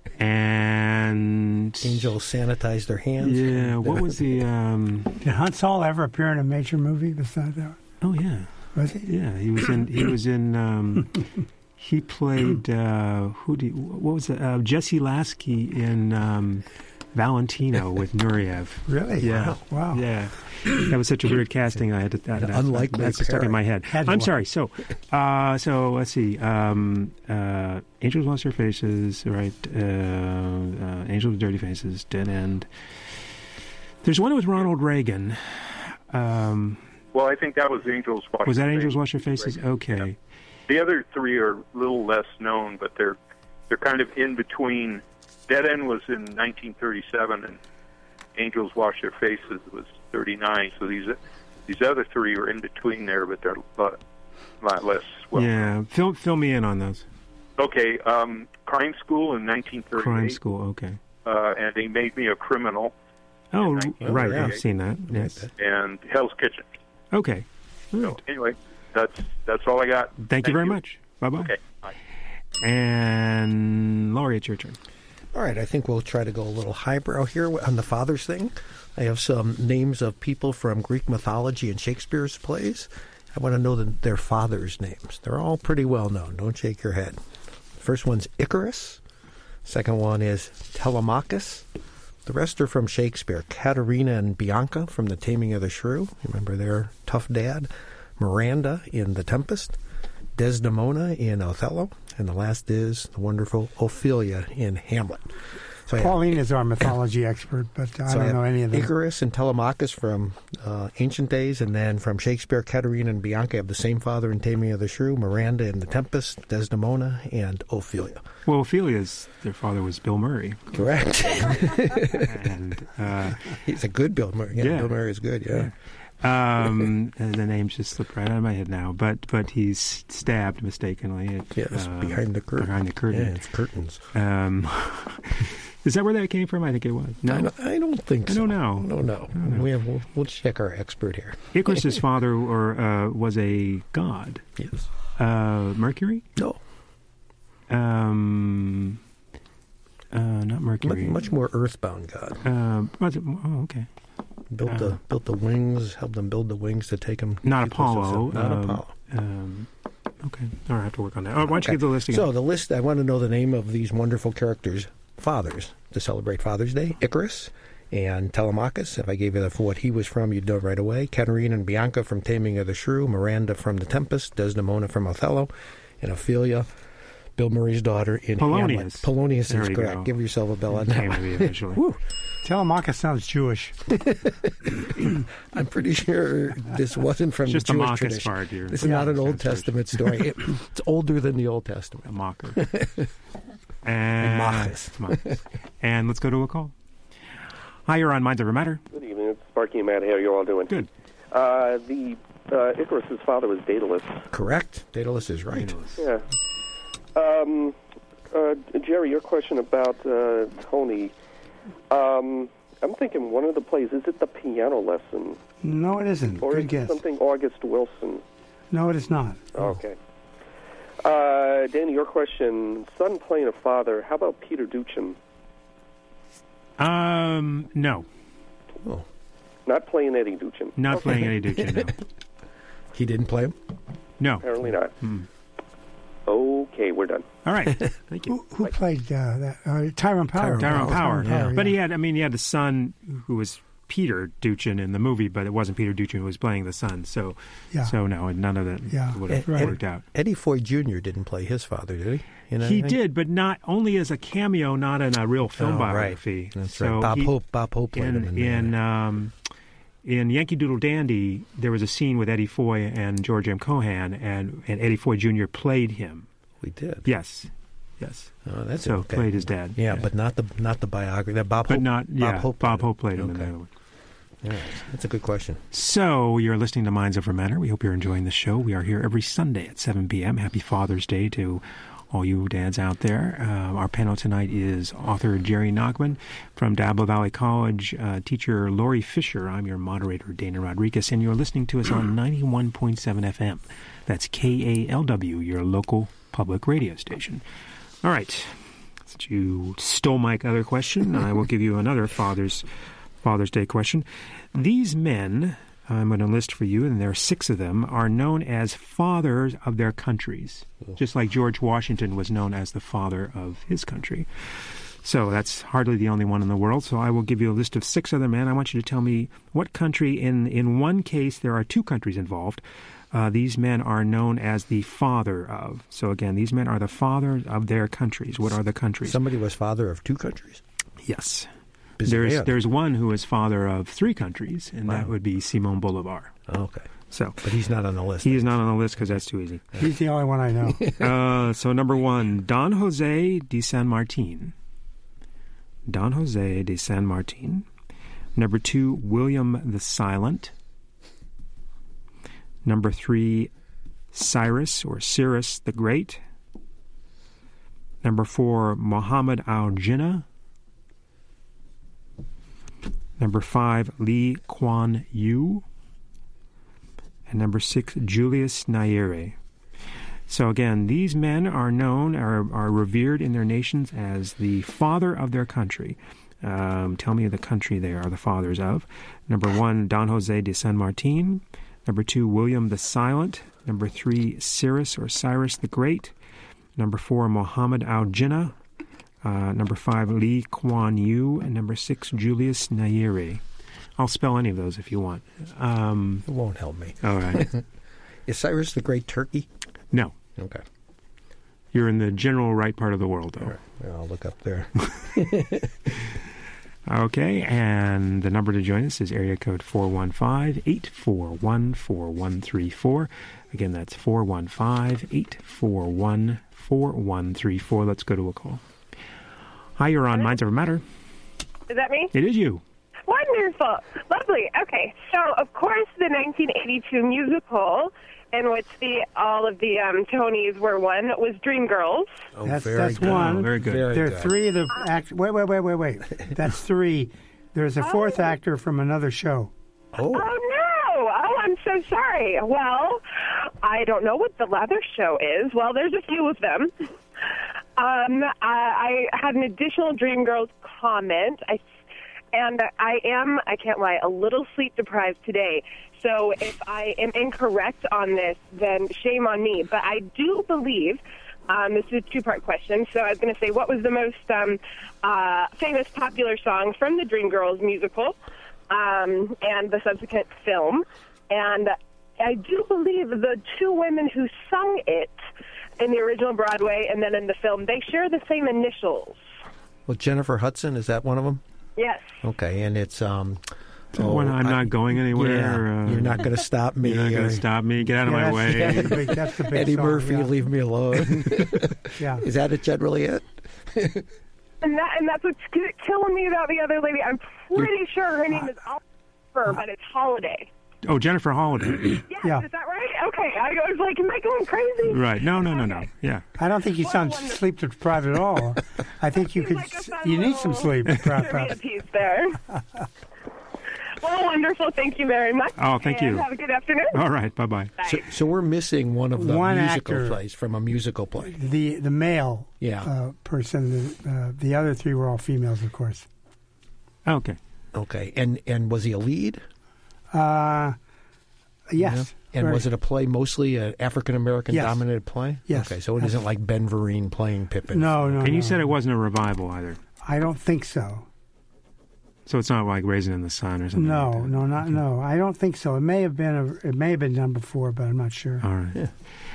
B: and
C: Angels sanitize their hands.
B: Yeah, what was the? Um,
D: Did Hunts Hall ever appear in a major movie besides that?
B: oh yeah,
D: Was he?
B: yeah. He was in. He was in. Um, he played. Uh, who? Do you, what was it? Uh, Jesse Lasky in um, Valentino with Nureyev.
D: Really?
B: Yeah.
D: Wow.
B: Yeah. That was such a weird casting. I had to. That,
C: An
B: that,
C: unlikely
B: that's stuck in
C: pairing.
B: my head.
D: Had to
B: I'm
D: watch.
B: sorry. So, uh, so let's see. Um, uh, Angels Lost Their Faces. Right. Uh, uh, Angels with Dirty Faces. Dead End. There's one with Ronald Reagan. Um,
I: Well, I think that was Angels Wash
B: was that
I: Their
B: Angels
I: Faces.
B: Wash Their Faces? Okay.
I: The other three are a little less known, but they're they're kind of in between. Dead End was in nineteen thirty-seven, and Angels Wash Their Faces was thirty-nine. So these these other three are in between there, but they're a lot, lot less well.
B: Yeah. Fill fill me in on those.
I: Okay, um, Crime School in nineteen thirty-eight,
B: Crime School. Okay.
I: uh, and They Made Me a Criminal,
B: Oh,
I: nineteen
B: right.
C: yeah.
B: I've seen that. Yes.
I: and Hell's Kitchen.
B: Okay. All
I: So
B: right.
I: anyway, that's that's all I got.
B: Thank you very much. Bye bye.
I: Okay. Bye.
B: And Laurie, it's your turn.
C: All right, I think we'll try to go a little highbrow here on the fathers thing. I have some names of people from Greek mythology and Shakespeare's plays. I want to know the, their fathers' names. They're all pretty well known. Don't shake your head. First one's Icarus. Second one is Telemachus. The rest are from Shakespeare. Katerina and Bianca from The Taming of the Shrew. Remember their tough dad. Miranda in The Tempest. Desdemona in Othello. And the last is the wonderful Ophelia in Hamlet. So
D: Pauline is our mythology expert, but I
C: so
D: don't
C: I
D: know any of them.
C: Icarus and Telemachus from uh, ancient days, and then from Shakespeare, Katerina and Bianca have the same father in Taming of the Shrew, Miranda in The Tempest, Desdemona, and Ophelia.
B: Well, Ophelia's, their father was Bill Murray.
C: Correct.
B: and uh,
C: He's a good Bill Murray. Yeah,
B: yeah.
C: Bill Murray is good, yeah.
B: yeah. Um, and the name just slipped right out of my head now, but but he's stabbed mistakenly. At,
C: yes,
B: uh,
C: behind the curtain.
B: Behind the curtain.
C: Yeah, it's curtains.
B: Um, is that where that came from? I think it was. No,
C: I don't, I don't think
B: I
C: so.
B: don't know.
C: No, no.
B: I don't know.
C: We have, we'll, we'll check our expert here.
B: Icarus's father or uh, was a god.
C: Yes.
B: Uh, Mercury?
C: No.
B: Um, uh, not Mercury.
C: Much, much more earthbound god.
B: Uh, was it? Oh, okay.
C: Built
B: uh,
C: the built the wings, helped them build the wings to take them.
B: Not Apollo.
C: Not
B: um,
C: Apollo.
B: Um, okay. All right, I have to work on that. Oh, why don't
C: Okay.
B: you give the list again?
C: So the list, I want to know the name of these wonderful characters' fathers to celebrate Father's Day. Icarus and Telemachus. If I gave you the, what he was from, you'd know right away. Katerina and Bianca from Taming of the Shrew. Miranda from The Tempest. Desdemona from Othello. And Ophelia, Bill Murray's daughter in
B: Polonius.
C: Hamlet. Polonius
B: There
C: is
B: you
C: correct.
B: go.
C: Give yourself a bell on
B: Came
C: that.
B: to me eventually.
C: Whew.
D: Telemachus sounds Jewish.
C: I'm pretty sure this wasn't from
B: Just
C: the
B: the
C: Jewish
B: Machus
C: tradition.
B: part here.
C: This is not an Old
B: Translation.
C: Testament story. It, it's older than the Old Testament.
B: A mocker. and,
C: Machus.
B: Machus. And let's go to a call. Hi, you're on Minds Over Matter.
J: Good evening. It's Sparky and Matt. How are you all doing?
B: Good.
J: Uh, the uh, Icarus's father was Daedalus.
C: Correct. Daedalus is right.
B: Daedalus.
J: Yeah. Um, uh, Jerry, your question about uh, Tony. Um, I'm thinking one of the plays, is it The Piano Lesson?
D: No, it isn't.
J: Or
D: Good
J: is it
D: guess.
J: something August Wilson?
D: No, it is not.
J: Okay. Uh, Danny, your question, son playing a father, how about Peter Duchin?
B: Um, no.
C: Oh.
J: Not playing Eddie Duchin.
B: Not
J: Okay.
B: playing Eddie Duchin, no.
C: He didn't play him?
B: No.
J: Apparently not.
B: Hmm.
J: Okay, we're done.
B: All right. Thank you.
D: Who, who played uh, that? Uh, Tyrone Power.
B: Tyrone Power.
D: Tyrone
B: But
D: yeah.
B: he had, I mean, he had a son who was Peter Duchin in the movie, but it wasn't Peter Duchin who was playing the son. So,
D: Yeah.
B: so no, none of that
D: Yeah.
B: would have
C: Ed-
B: worked out.
C: Eddie Foy Junior didn't play his father, did he? In
B: He
C: anything?
B: did, but not only as a cameo, not in a real film
C: Oh, right.
B: biography.
C: That's
B: so
C: right. Bob
B: he-
C: Hope. Bob Hope played
B: in,
C: him in,
B: in
C: uh,
B: um, in Yankee Doodle Dandy. There was a scene with Eddie Foy and George M. Cohan, and, and Eddie Foy Junior played him.
C: We did.
B: Yes, yes.
C: Oh, that's
B: so
C: okay.
B: played his dad.
C: Yeah,
B: yeah.
C: but not the not the biography. That Bob
B: but
C: Hope.
B: not yeah.
C: Bob Hope.
B: Bob
C: played
B: Hope played him in
C: Okay.
B: the other one.
C: Yeah, that's a good question.
B: So you're listening to Minds Over Matter. We hope you're enjoying the show. We are here every Sunday at seven p.m. Happy Father's Day to all you dads out there. Uh, our panel tonight is author Jerry Nachman from Diablo Valley College, uh, teacher Laurie Fisher. I'm your moderator, Dana Rodriguez, and you're listening to us on ninety-one point seven F M. That's K A L W, your local public radio station. All right. Since you stole my other question, I will give you another Father's Father's Day question. These men, I'm going to list for you, and there are six of them, are known as fathers of their countries, just like George Washington was known as the father of his country. So that's hardly the only one in the world. So I will give you a list of six other men. I want you to tell me what country. In, in one case, there are two countries involved. Uh, these men are known as the father of. So again, these men are the fathers of their countries. What are the countries?
C: Somebody was father of two countries?
B: Yes.
C: Busy
B: There's
C: man.
B: there's one who is father of three countries, and that
C: Wow.
B: would be Simon Bolivar.
C: Oh, okay.
B: So,
C: but he's not on the list.
B: He is not on the list because that's too easy.
D: He's the only one I know.
B: uh, so number one, Don Jose de San Martin. Don Jose de San Martin. Number two, William the Silent. Number three, Cyrus or Cyrus the Great. Number four, Muhammad al-Jinnah. Number five, Lee Kuan Yew. And number six, Julius Nyerere. So again, these men are known, are, are revered in their nations as the father of their country. Um, tell me the country they are the fathers of. Number one, Don Jose de San Martin. Number two, William the Silent. Number three, Cyrus or Cyrus the Great. Number four, Muhammad al-Jinnah. Uh, number five, Lee Kuan Yew. And number six, Julius Nyerere. I'll spell any of those if you want. Um,
C: it won't help me.
B: All right.
C: Is Cyrus the Great Turkey?
B: No.
C: Okay.
B: You're in the general right part of the world, though.
C: All right. Well, I'll look up there.
B: Okay, and the number to join us is area code four one five, eight four one, four one three four. Again, that's four one five, eight four one, four one three four. Let's go to a call. Hi, you're on Minds Over Matter.
K: Is that me?
B: It is you.
K: Wonderful. Lovely. Okay, so, of course, the nineteen eighty-two musical in which the all of the um, Tonys were won was Dreamgirls.
C: Oh,
D: that's
C: very
D: that's
C: good.
D: one.
B: Oh, very good.
C: Very
D: there are
C: good.
D: three of the act. Wait, wait, wait, wait, wait. That's three. There's a fourth
K: Oh.
D: actor from another show.
C: Oh.
K: Oh, no. Oh, I'm so sorry. Well, I don't know what the Leather Show is. Well, there's a few of them. Um, I, I had an additional Dreamgirls comment. I, and I am, I can't lie, a little sleep deprived today. So if I am incorrect on this, then shame on me. But I do believe, um, this is a two-part question, so I was going to say, what was the most um, uh, famous popular song from the Dreamgirls musical um, and the subsequent film? And I do believe the two women who sung it in the original Broadway and then in the film, they share the same initials.
C: Well, Jennifer Hudson, is that one of them?
K: Yes.
C: Okay, and it's... um.
B: Oh, when I'm
C: I,
B: not going anywhere.
C: Yeah,
B: uh,
C: you're not going to stop me.
B: You're not going
C: or-
B: to stop me. Get out of
D: Yeah,
B: my
D: that's-
B: way.
D: That's the big, that's the big
C: Eddie
D: song,
C: Murphy,
D: yeah.
C: leave me alone.
D: Yeah.
C: Is that it generally it?
K: And that and that's what's k- killing me about the other lady. I'm pretty sure her name is Oliver, but it's Holiday.
B: Oh, Jennifer Holiday.
K: Yes,
D: Yeah.
K: is that right? Okay. I was like, am I going crazy?
B: Right. No, no, no, no.
K: Okay.
B: Yeah.
D: I don't think you sound
K: wonderful.
D: sleep deprived at all. I think you could.
K: Seems like a fun
D: You need some
K: little
D: sleep. Perhaps.
K: trivia piece there. Well, wonderful. Thank you very much.
B: Oh, thank
K: and
B: you.
K: Have a good afternoon.
B: All right. Bye-bye.
K: Bye.
C: So, so we're missing one of the
D: One
C: musical
D: actor.
C: plays from a musical play.
D: The the male
C: Yeah.
D: uh, person. The, uh, the other three were all females, of course.
B: Okay.
C: Okay, and and was he a lead?
D: Uh, yes.
C: And
D: Very-
C: was it a play mostly an African American
D: Yes.
C: dominated play?
D: Yes.
C: Okay, so it isn't like Ben Vereen playing Pippin.
D: No, no.
B: And you
D: no.
B: said it wasn't a revival either.
D: I don't think so.
B: So it's not like Raisin in the Sun or something
D: No,
B: like that.
D: no, not no. I don't think so. It may have been a, it may have been done before, but I'm not sure.
B: All right.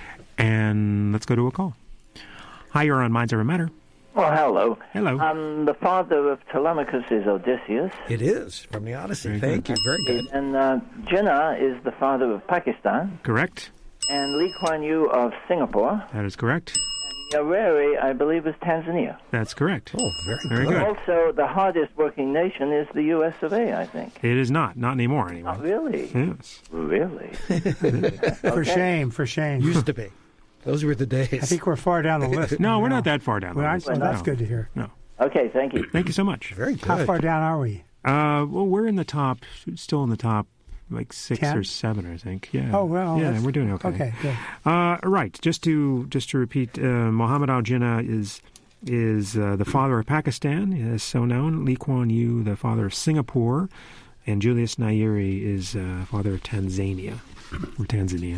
B: And let's go to a call. Hi, you're on Minds Over Matter.
L: Well, hello.
B: Hello.
L: Um, the father of Telemachus is Odysseus.
C: It is from the Odyssey.
B: Very
C: Thank
B: good.
C: you. Very good.
L: And uh, Jinnah is the father of Pakistan.
B: Correct.
L: And Lee Kuan Yew of Singapore.
B: That is correct.
L: Nyerere, I believe, is Tanzania.
B: That's correct.
C: Oh, very,
B: Very
C: good.
B: good.
L: Also, the hardest working nation is the U S of A, I think.
B: It is not. Not anymore, anyway.
L: Oh, really?
B: Yes.
L: Really?
D: For
L: Okay.
D: shame, for shame.
C: Used to be. Those were the days.
D: I think we're far down the list.
B: No, we're
D: now.
B: not that far down the
D: Well, I-
B: list.
D: well, that's
B: No.
D: good to hear.
B: No.
L: Okay, thank you.
B: Thank you so much.
C: Very good.
D: How far down are we?
B: Uh, well, we're in the top, still in the top, like six
D: Ten?
B: or seven, I think. Yeah.
D: Oh, well,
B: Yeah,
D: that's-
B: we're doing okay.
D: Okay, good.
B: Uh, right. Just to just to repeat, uh, Muhammad al-Jinnah is is uh, the father of Pakistan, is so known. Lee Kuan Yew, the father of Singapore, and Julius Nyerere is uh, father of Tanzania, or Tanzania.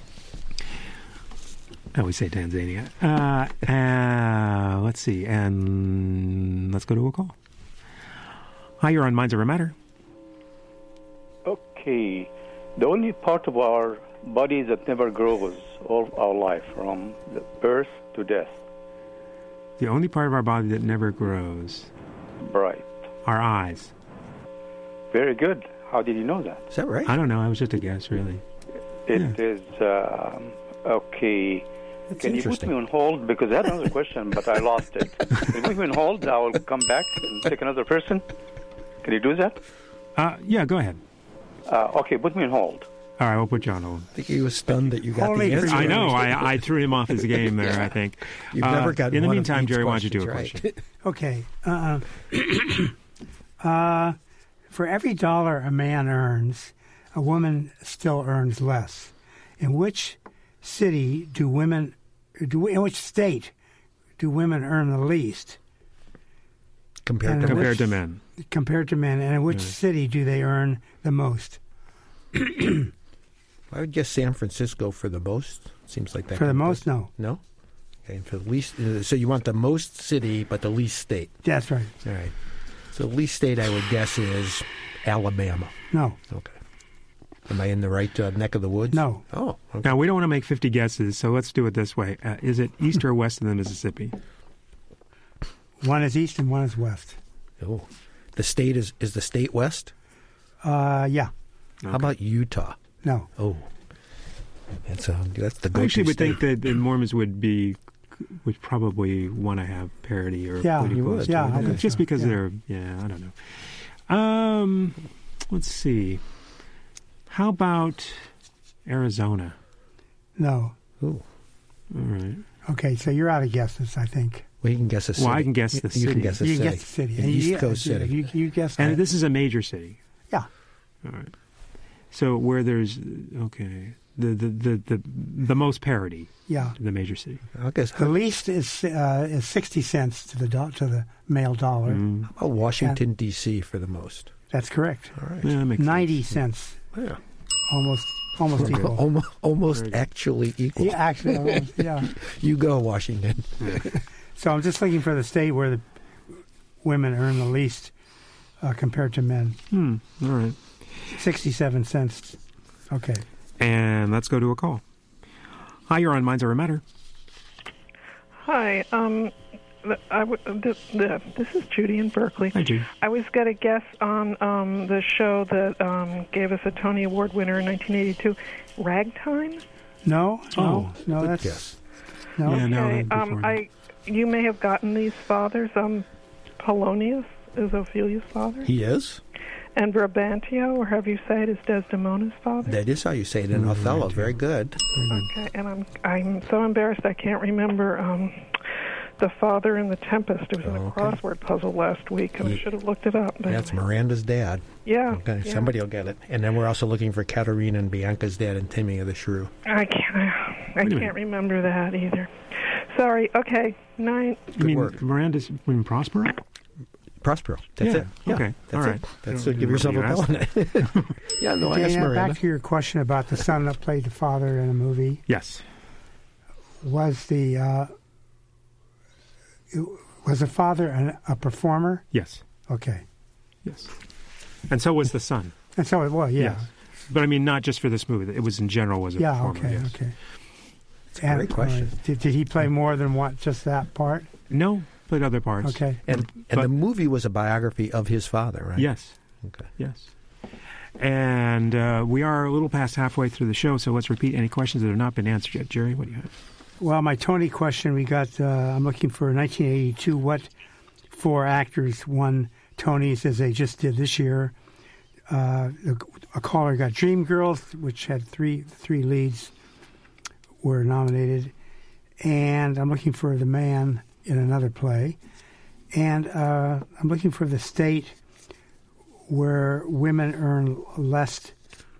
B: I always say Tanzania. Uh, uh, let's see, and let's go to a call. Hi, you're on Minds Over Matter.
M: Okay. The only part of our body that never grows all our life, from the birth to death.
B: The only part of our body that never grows.
M: Right.
B: Our eyes.
M: Very good. How did you know that?
C: Is that right?
B: I don't know. I was just a guess, really.
M: It is um, okay.
C: That's
M: Can you put
C: interesting.
M: me on hold? Because I had another question, but I lost it. Can you put me on hold? I will come back and take another person. Can you do that?
B: Uh, yeah, go ahead.
M: Uh, okay, put me on hold.
B: All right, we'll put you on hold.
C: I think he was stunned that you got
D: Only
C: the
D: for
C: answer.
B: I know. I, I threw him off his game there, I think.
C: You've
B: Uh,
C: never gotten
B: In the
C: one of
B: meantime,
C: Pete's
B: Jerry, why don't you do a
C: questions
B: question?
D: Okay. Uh, uh, for every dollar a man earns, a woman still earns less. In which city do women do in which state do women earn the least?
C: Compared
D: And
C: to
D: in
B: Compared
D: which-
B: to men.
D: Compared to men, and in which
B: Right.
D: city do they earn the most?
C: I would guess San Francisco for the most. Seems like that.
D: For the
C: could be
D: most,
C: good.
D: no.
C: No? Okay, for the least. Uh, so you want the most city, but the least state.
D: That's right.
C: All right. So the least state I would guess is Alabama.
D: No.
C: Okay. Am I in the right uh, neck of the woods?
D: No.
C: Oh, okay.
B: Now, we don't want to make fifty guesses, so let's do it this way. Uh, is it east or west of the Mississippi?
D: One is east and one is west.
C: Oh. The state is, is the state west?
D: Uh, yeah.
C: How about Utah?
D: No.
C: Oh. That's, uh, that's the
B: I
C: go-to
B: actually would
C: state.
B: think that the Mormons would be would probably want to have parity or
D: Yeah,
B: pretty
D: you
B: close
D: would.
B: to
D: Yeah,
B: it.
D: I think
B: just
D: so.
B: because
D: Yeah.
B: they're yeah, I don't know. Um, let's see. How about Arizona?
D: No.
C: Ooh.
B: All right.
D: Okay, so you're out of guesses, I think.
C: Well, you can guess a city.
B: Well, I can guess the
C: You-
B: city.
C: You can guess a
D: you
C: city.
D: can guess the city.
C: An
D: And
C: East
D: you,
C: Coast
D: yeah,
C: city.
D: You, you guessed
B: And
D: that.
B: this is a major city.
D: Yeah.
B: All right. So where there's okay the the the the, the most parity.
D: Yeah.
B: The major city.
C: I guess
D: The least is uh, is sixty cents to the do- to the male dollar.
B: Mm.
C: How about Washington, D C for the most?
D: That's correct.
C: All right.
B: Yeah, that makes
D: Ninety
B: sense.
D: cents.
C: Yeah.
D: Almost almost equal.
C: Almost, almost actually equal.
D: Yeah, actually, almost, yeah.
C: You go, Washington.
D: So I'm just looking for the state where the women earn the least uh, compared to men.
B: Hmm. All right.
D: Sixty-seven cents. Okay.
B: And let's go to a call. Hi, you're on Minds Over Matter.
N: Hi. Um, th- I w- th- th- this is Judy in Berkeley.
B: Hi, Judy.
N: I was going to guess on um, the show that um, gave us a Tony Award winner in nineteen eighty-two, Ragtime.
D: No, no,
B: Oh,
D: no.
C: good
D: That's
C: guess.
D: no.
B: Yeah, no,
N: Okay.
B: that'd be
N: Um,
B: foreign.
N: I you may have gotten these fathers. Um, Polonius is Ophelia's father,
C: He is?
N: and Brabantio, or however you say it, is Desdemona's father.
C: That is how you say it in
B: Mm,
C: Othello.
B: right,
C: Very good.
N: Okay, and I'm I'm so embarrassed I can't remember um, the father in the Tempest. It was in a
C: Okay.
N: crossword puzzle last week, and I
C: Ye-
N: should have looked it up. But
C: That's Miranda's dad.
N: yeah.
C: Okay,
N: yeah.
C: somebody will get it. And then we're also looking for Katerina and Bianca's dad in Taming of the Shrew.
N: I can't. I
B: Wait a minute.
N: can't remember that either. Sorry. Okay, nine.
B: You
C: Good
B: mean
C: work.
B: Miranda's in Prospero?
C: Prospero. That's
B: Yeah,
C: it. Yeah,
B: okay,
C: That's
B: all
C: it.
B: right.
C: That's
B: I
C: it.
B: don't
C: Give yourself a
B: remember you
C: bell. Yeah, no, I asked
D: Dana,
C: Miranda.
D: back to your question about the son that played the father in a movie.
B: Yes.
D: Was the uh, was the father an, a performer?
B: Yes.
D: Okay,
B: Yes. And so was the son.
D: and so it was. Yeah,
B: Yes. But I mean, not just for this movie. It was in general was a
D: yeah.
B: performer.
D: Okay,
B: yes.
D: okay.
C: a great
D: And, uh,
C: question.
D: did, did he play more than what? Just that part?
B: No, played other parts.
D: Okay.
C: And, and
B: But-
C: the movie was a biography of his father, right?
B: Yes.
C: Okay.
B: Yes. And uh, we are a little past halfway through the show, so let's repeat any questions that have not been answered yet. Jerry, what do you have?
D: Well, my Tony question, we got, uh, I'm looking for nineteen eighty-two. What four actors won Tonys as they just did this year? Uh, a caller got Dreamgirls, which had three three leads were nominated. And I'm looking for The Man in another play. And uh, I'm looking for the state where women earn less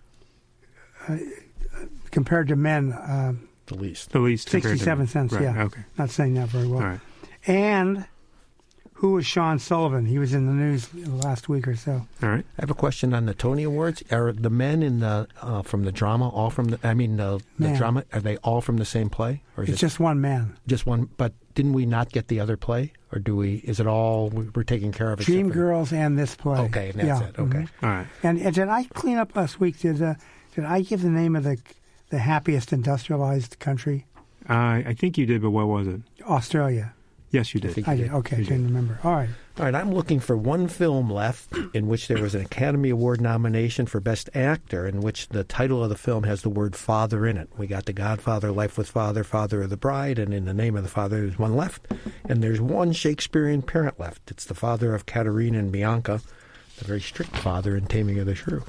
D: uh, compared to men. Uh,
C: The least.
B: The least. compared to-
D: Sixty-seven cents.
B: Right,
D: Yeah.
B: Okay.
D: Not saying that very well.
B: All right.
D: And who was Sean Sullivan? He was in the news last week or so.
B: All right.
C: I have a question on the Tony Awards. Are the men in the uh, from the drama all from the? I mean, the, the
D: Man.
C: drama. Are they all from the same play, or is
D: It's
C: it
D: just one man.
C: just one? But didn't we not get the other play, or do we? Is it all we- we're taking care of? except for-
D: Dreamgirls and this play.
C: Okay, and that's
D: yeah.
C: it. Okay.
D: mhm.
B: All right.
D: And, and did I clean up last week? Did uh, did I give the name of the the happiest industrialized country?
B: Uh, I think you did, but what was it?
D: Australia.
B: Yes, you did.
C: think
D: I
C: you
D: did.
C: did.
D: Okay,
B: You
D: didn't remember. All right.
C: All right, I'm looking for one film left in which there was an Academy Award nomination for Best Actor, in which the title of the film has the word father in it. We got The Godfather, Life with Father, Father of the Bride, and in the name of the father, there's one left. And there's one Shakespearean parent left. It's the father of Katerina and Bianca, the very strict father in Taming of the Shrew.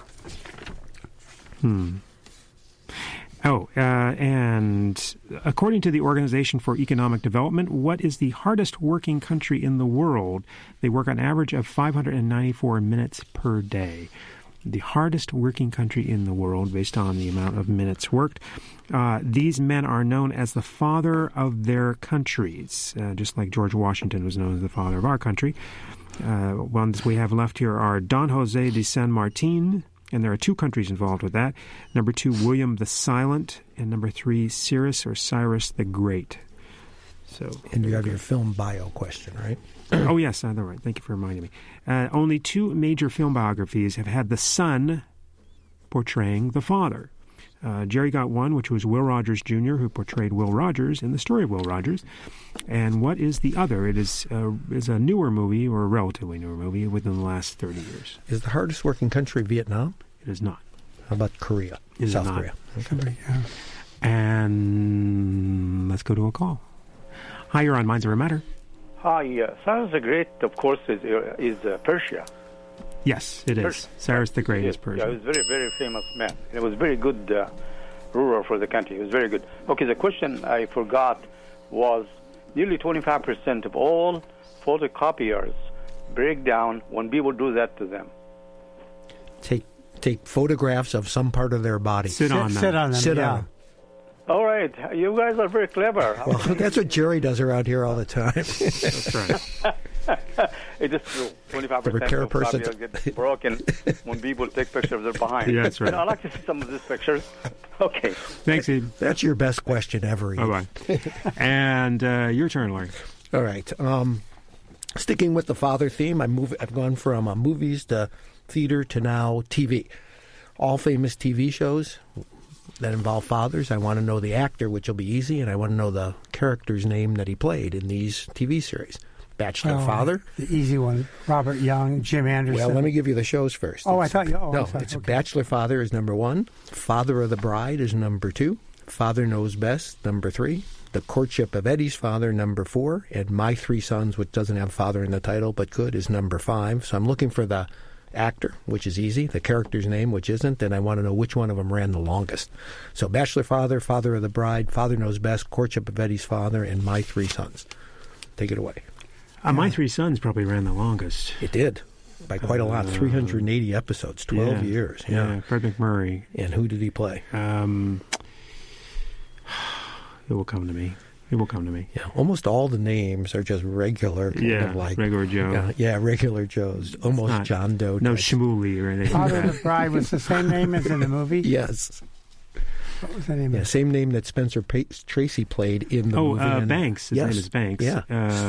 B: Hmm. Oh, uh, and according to the Organization for Economic Development, what is the hardest working country in the world? They work on average of five hundred ninety-four minutes per day. the hardest working country in the world based on the amount of minutes worked. Uh, these men are known as the father of their countries, uh, just like George Washington was known as the father of our country. Uh, ones we have left here are Don Jose de San Martin, and there are two countries involved with that. Number two, William the Silent, and number three, Cyrus or Cyrus the Great. So,
C: and you have your film bio question, right?
B: Oh, yes, that's right. Thank you for reminding me. Uh, only two major film biographies have had the son portraying the father. Uh, Jerry got one, which was Will Rogers Junior, who portrayed Will Rogers in The Story of Will Rogers. And what is the other? It is, uh, is a newer movie, or a relatively newer movie, within the last thirty years.
C: Is the hardest working country Vietnam?
B: It is not.
C: How about Korea?
B: It is
C: South
B: not.
C: Korea. Okay.
B: And let's go to a call. Hi, you're on Minds Over Matter.
M: Hi, uh, Cyrus the Great, of course, is uh, is uh, Persia.
B: Yes, it is.
M: Persia.
B: Cyrus the Great
M: Yes,
B: is Persia.
M: Yeah, he was a very, very famous man. And it was very good uh, ruler for the country. It was very good. Okay, the question I forgot was nearly twenty-five percent of all photocopiers break down when people do that to them.
C: Take take photographs of some part of their body.
B: Sit, sit on them.
D: Sit on them,
C: Sit
D: yeah.
C: on them.
M: All right, you guys are very clever.
C: Well, that's what Jerry does around here all the time.
B: That's right.
M: It is true. twenty-five
C: The
M: percent
C: repair
M: of
C: person-
M: copiers get broken when people take pictures of their behind.
B: Yeah, that's right.
M: You know, I like to see some of these pictures. Okay.
B: Thanks, Ed.
C: That's your best question ever. Ed.
B: Bye-bye. And uh, your turn, Larry.
C: All right. Um, sticking with the father theme, I move, I've gone from uh, movies to theater to now T V. All famous T V shows that involve fathers. I want to know the actor, which will be easy, and I want to know the character's name that he played in these T V series. Bachelor
D: Oh,
C: Father.
D: The easy one. Robert Young, Jim Anderson.
C: Well, let me give you the shows first.
D: Oh, I
C: It's-
D: thought you. Oh,
C: no,
D: I'm sorry.
C: it's
D: Okay.
C: Bachelor Father is number one. Father of the Bride is number two. Father Knows Best, number three. The Courtship of Eddie's Father, number four. And My Three Sons, which doesn't have father in the title but could, is number five. So I'm looking for the actor, which is easy, the character's name, which isn't, and I want to know which one of them ran the longest. So Bachelor Father, Father of the Bride, Father Knows Best, Courtship of Eddie's Father, and My Three Sons. Take it away.
B: Uh, My Three Sons probably ran the longest.
C: It did. By quite a lot.
B: Uh,
C: three hundred eighty episodes, twelve
B: yeah,
C: years.
B: Yeah.
C: Yeah.
B: Fred McMurray.
C: And who did he play?
B: Um, it will come to me. It will come to me.
C: Yeah, almost all the names are just regular, kind
B: Yeah,
C: of like
B: regular Joe.
C: Yeah, yeah, regular Joes, almost
B: not-
C: John Doe.
B: No
C: types.
B: Shmuley or anything.
D: Father
B: like
D: of
B: that.
D: the Bride was the same name as in the movie?
C: Yes.
D: What was the name
C: Yeah,
D: of it?
C: same name that Spencer pa- Tracy played in the
B: Oh,
C: movie.
B: uh,
C: and-
B: Banks. His
C: yes.
B: name is Banks.
C: Yeah.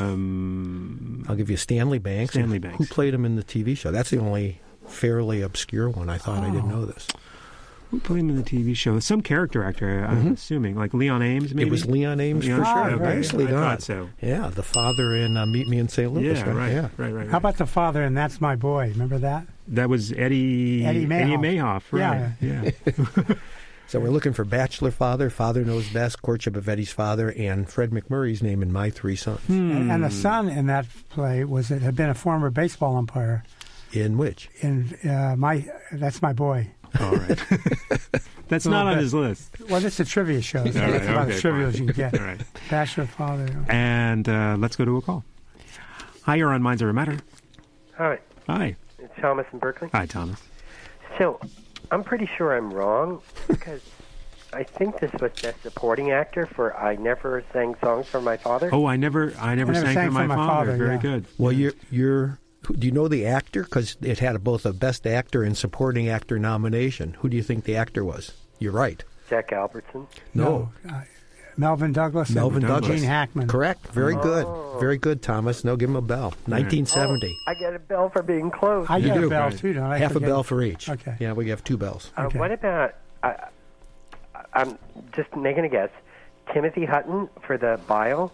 B: Um,
C: I'll give you Stanley Banks.
B: Stanley
C: And
B: Banks.
C: Who played him in the T V show? That's the only fairly obscure one. I thought I didn't
B: Oh.
C: know this.
B: who played him in the T V show? Some character actor, I'm
C: Mhm.
B: assuming. Like Leon Ames, maybe?
C: It was Leon Ames
B: Leon-
C: for sure.
B: okay.
C: Nicely
B: I
C: done.
B: thought so.
C: Yeah, the father in uh, Meet Me in Saint Louis.
B: Yeah,
C: right?
B: right,
C: Yeah.
B: right, right.
D: How about the father and That's My Boy? Remember that?
B: That was Eddie
D: Eddie Mayhoff.
B: Mayhoff, right. Yeah.
C: So we're looking for Bachelor Father, Father Knows Best, Courtship of Eddie's Father, and Fred McMurray's name in My Three Sons.
D: And, and the son in that play was it had been a former baseball umpire.
C: In which?
D: In uh, my That's My Boy.
B: All right. That's
D: A
B: not
D: little
B: on
D: bit.
B: his list.
D: Well, this is a trivia show. So
B: All right,
D: it's about
B: okay,
D: as trivial
B: fine.
D: as you can get.
B: All right.
D: Bachelor Father.
B: And uh, let's go to a call. Hi, you're on Minds Over Matter.
O: Hi,
B: Hi.
O: it's Thomas in Berkeley.
B: Hi, Thomas.
O: So, I'm pretty sure I'm wrong because I think this was Best Supporting Actor for I Never Sang Songs for My Father.
B: Oh, I never, I never, sang, for my, father. Very good.
C: Well, you're you're. who- Do you know the actor? Because it had both a Best Actor and Supporting Actor nomination. Who do you think the actor was? You're right.
O: Jack Albertson.
C: No.
D: Uh, Melvin Douglas. and
C: Melvin Douglas.
D: Gene Hackman.
C: Correct. Very good. Very good, Thomas. No, give him a bell. nineteen seventy.
O: Oh, I get a bell for being close.
D: I
C: You
D: get
C: do.
D: a bell too, don't I?
C: Half a
D: Forget-
C: bell for each.
D: Okay.
C: Yeah, we have two bells.
O: Uh, What about, I, I'm just making a guess, Timothy Hutton for the bio?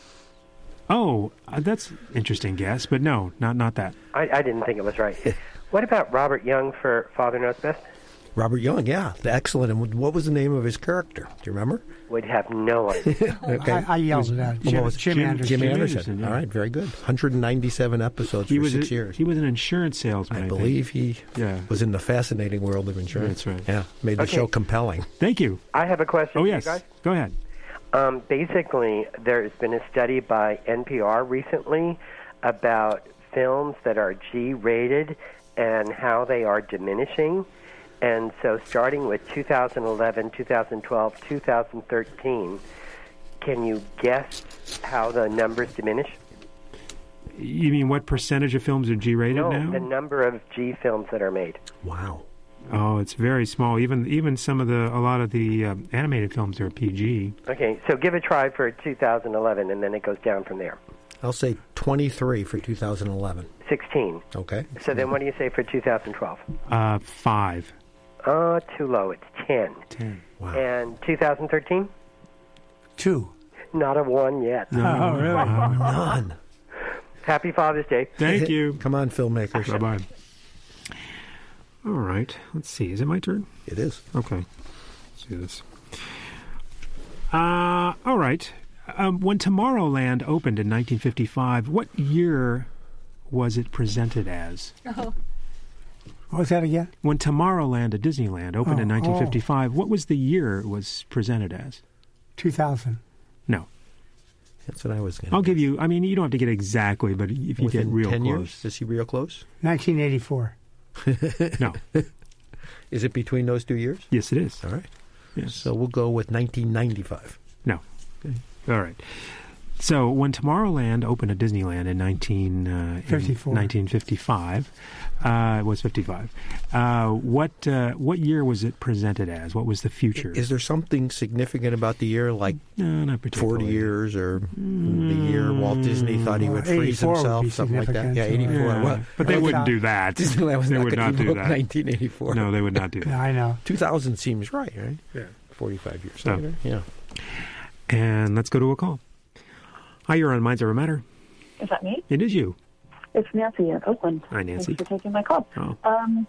B: Oh, uh, that's interesting guess, but no, not not that.
O: I, I didn't think it was right. What about Robert Young for Father Knows Best?
C: Robert Young, yeah, excellent. And what was the name of his character? Do you remember?
O: Would have no idea.
C: Okay.
D: I, I yelled it out.
C: What
D: Jim,
C: was it?
D: Jim,
B: Jim-
D: Anderson.
C: Jim
B: Jim
C: Anderson.
B: Anderson, yeah.
C: All right, very good. one hundred ninety-seven episodes
B: He
C: for
B: was
C: six
B: a,
C: years.
B: He was an insurance salesman.
C: I
B: I
C: believe
B: think.
C: he
B: Yeah.
C: was in the fascinating world of insurance.
B: That's right.
C: Yeah, made the
O: Okay.
C: show compelling.
B: Thank you.
O: I have a question
B: Oh
O: for
B: yes,
O: you guys.
B: go ahead.
O: Um, basically, there's been a study by N P R recently about films that are G-rated and how they are diminishing. And so starting with two thousand eleven, two thousand twelve, two thousand thirteen, can you guess how the numbers diminish?
B: You mean what percentage of films are G-rated
O: no,
B: now?
O: the number of G films that are made.
C: Wow.
B: Oh, it's very small. Even even some of the a lot of the um, animated films are P G.
O: Okay, so give a try for two thousand eleven, and then it goes down from there.
C: I'll say twenty-three for two thousand eleven.
O: sixteen.
C: Okay.
O: So then what do you say for two thousand twelve?
B: Uh, five.
O: Oh, too low. It's ten.
B: Ten.
C: Wow.
O: And two thousand thirteen?
D: Two.
O: Not a one yet.
B: No,
D: Oh, really?
B: wow.
C: None.
O: Happy Father's Day.
B: Thank you.
C: Come on, filmmakers.
B: Bye-bye. All right. Let's see. Is it my turn?
C: It is.
B: Okay. Let's do this. Uh, all right. Um, when Tomorrowland opened in nineteen fifty-five, what year was it presented as?
D: Oh. What was that again?
B: When Tomorrowland at Disneyland opened
D: Oh,
B: in nineteen fifty-five, what was the year it was presented as?
D: two thousand.
B: No.
C: That's what I was going to
B: I'll give you, I mean, you don't have to get exactly, but if you
C: Within
B: get real
C: ten
B: close.
C: years? Is he real close?
D: nineteen eighty-four.
B: No.
C: Is it between those two years?
B: Yes, it is.
C: All right.
B: Yes.
C: So we'll go with nineteen ninety-five.
B: No. Okay. All right. So when Tomorrowland opened at Disneyland in nineteen
D: fifty-four.
B: nineteen fifty-five, uh, it was fifty-five. Uh, what uh, what year was it presented as? What was the future?
C: Is there something significant about the year, like
B: no, not particularly.
C: forty years, or the year Walt Disney thought he would freeze
D: eighty-four would
C: himself,
D: be
C: something like that?
D: significant,
C: Yeah,
D: so-
C: eighty-four.
B: Yeah,
C: Well,
B: but they
C: well,
B: wouldn't do that.
C: Disneyland was
B: they
C: not
B: would
C: going
B: not
C: to
B: do
C: evoke
B: that.
C: nineteen eighty-four.
B: No, they would not do that.
D: Yeah, I know.
C: two thousand seems right, right?
B: Yeah.
C: forty-five years
B: So-
C: later. Yeah.
B: And let's go to a call. Hi, you're on Minds Over Matter.
P: Is that me?
B: It is you.
P: It's Nancy in Oakland.
B: Hi, Nancy.
P: Thanks for taking my call.
B: Oh.
P: Um,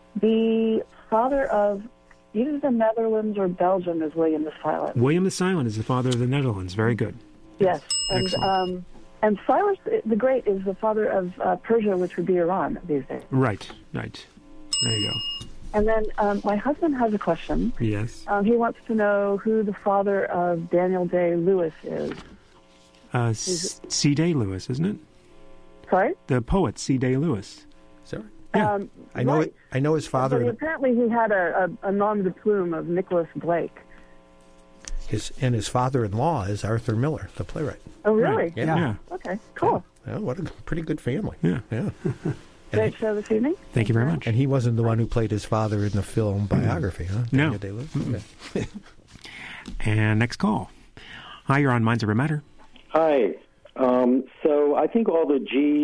P: the father of either the Netherlands or Belgium is William the Silent.
B: William the Silent is the father of the Netherlands. Very good.
P: Yes, and
B: Excellent.
P: um, and Cyrus the Great is the father of uh, Persia, which would be Iran these days.
B: Right, right. There you go.
P: And then um, my husband has a question.
B: Yes.
P: Um, he wants to know who the father of Daniel Day-Lewis is.
B: Uh, S- C. Day-Lewis, isn't it?
P: Sorry?
B: The poet C. Day-Lewis.
C: Sorry?
B: Yeah.
P: Um,
C: I know
P: right.
C: it. I know his father.
P: But apparently he had a, a, a nom de plume of Nicholas Blake.
C: His and his father-in-law is Arthur Miller, the playwright.
P: Oh, really?
B: Right.
C: Yeah.
B: Yeah.
P: Okay, cool.
C: Well, what a pretty good family.
B: Yeah.
C: Yeah.
P: Great show this evening.
B: Thank you very much.
C: And he wasn't the one who played his father in the film biography, huh?
B: No.
C: Daniel Day-Lewis? Okay.
B: And next call. Hi, you're on Minds Over Matter.
Q: Hi. Um, so I think all the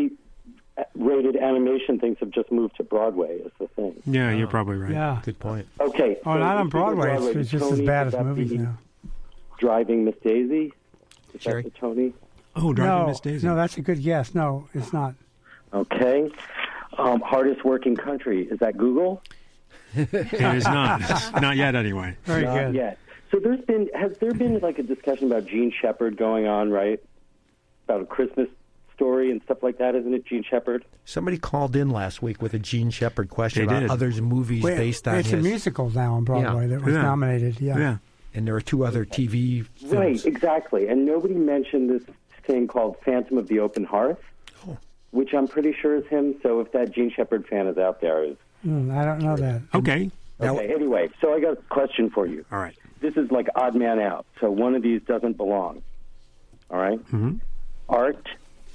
Q: G-rated animation things have just moved to Broadway is the thing.
B: Yeah, you're probably right.
D: Yeah.
C: Good point.
Q: Okay.
D: Oh,
Q: so
D: not on
Q: if you go
D: Broadway. It's, it's just as
Q: Tony,
D: bad
Q: would
D: as
Q: that
D: movies
Q: be
D: now.
Q: Driving Miss Daisy? Is
C: Sherry?
Q: that the Tony?
B: Oh, Driving
D: No,
B: Miss Daisy.
D: no, that's a good guess. No, it's not.
Q: Okay. Um, hardest working country. Is that Google?
B: It is not. Not yet, anyway.
D: Very
Q: Not
D: good.
Q: yet. So there's been has there been like a discussion about Gene Shepard going on, right? About a Christmas story and stuff like that, isn't it, Gene Shepard?
C: Somebody called in last week with a Gene Shepard question
B: They
C: about
B: did.
C: others movies
D: Wait,
C: based on
D: it's
C: his.
D: a musical now on Broadway that was
B: Yeah.
D: nominated. Yeah.
B: Yeah.
C: And there are two other T V films.
Q: Right, exactly. And nobody mentioned this thing called Phantom of the Open Hearth,
C: Oh.
Q: which I'm pretty sure is him. So if that Gene Shepard fan is out there, is
D: Mm, I don't know that.
B: Okay.
Q: okay. Anyway, so I got a question for you.
B: All right.
Q: This is like odd man out. So one of these doesn't belong. All right?
B: Mm-hmm.
Q: Art,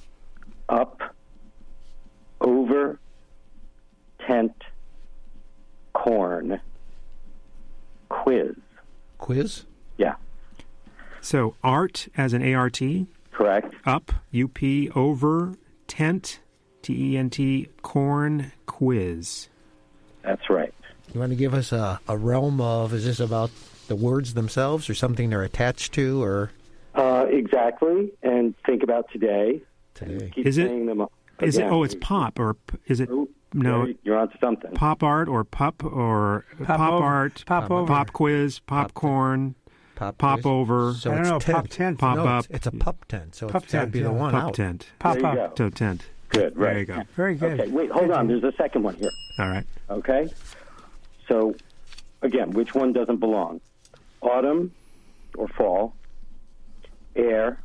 Q: up, over, tent, corn, quiz.
C: Quiz?
Q: Yeah,
B: So, art as an A R T,
Q: correct.
B: up, U P, over, tent, T E N T, corn, quiz.
Q: That's right.
C: You want to give us a, a realm of, is this about the words themselves or something they're attached to, or
Q: Uh, exactly. And think about today.
C: today?
Q: Keep
B: Is it-
Q: saying them
B: Is it?
Q: again.
B: Oh, it's pop, or p- is it?
Q: Oh,
B: No,
Q: Gary, you're onto something.
B: pop art or pup or pop,
D: over-
B: art,
D: pop over.
B: pop quiz, popcorn,
C: Pop,
B: pop
C: quiz?
B: over,
C: So
D: I don't
C: it's
D: know,
C: tent.
D: pop tent.
B: pop
C: no,
B: up,
C: It's, it's a pup tent, so
D: Pup
C: it's got to
D: tent,
C: be the
D: yeah.
C: one
B: pup
C: out.
B: tent.
D: Pop
Q: There you
D: up.
Q: go.
B: So tent.
Q: Good, right.
B: There you go.
D: Very good.
Q: Okay, wait, hold on. There's a second one here.
B: All right.
Q: Okay? So, again, which one doesn't belong? Autumn or fall, air,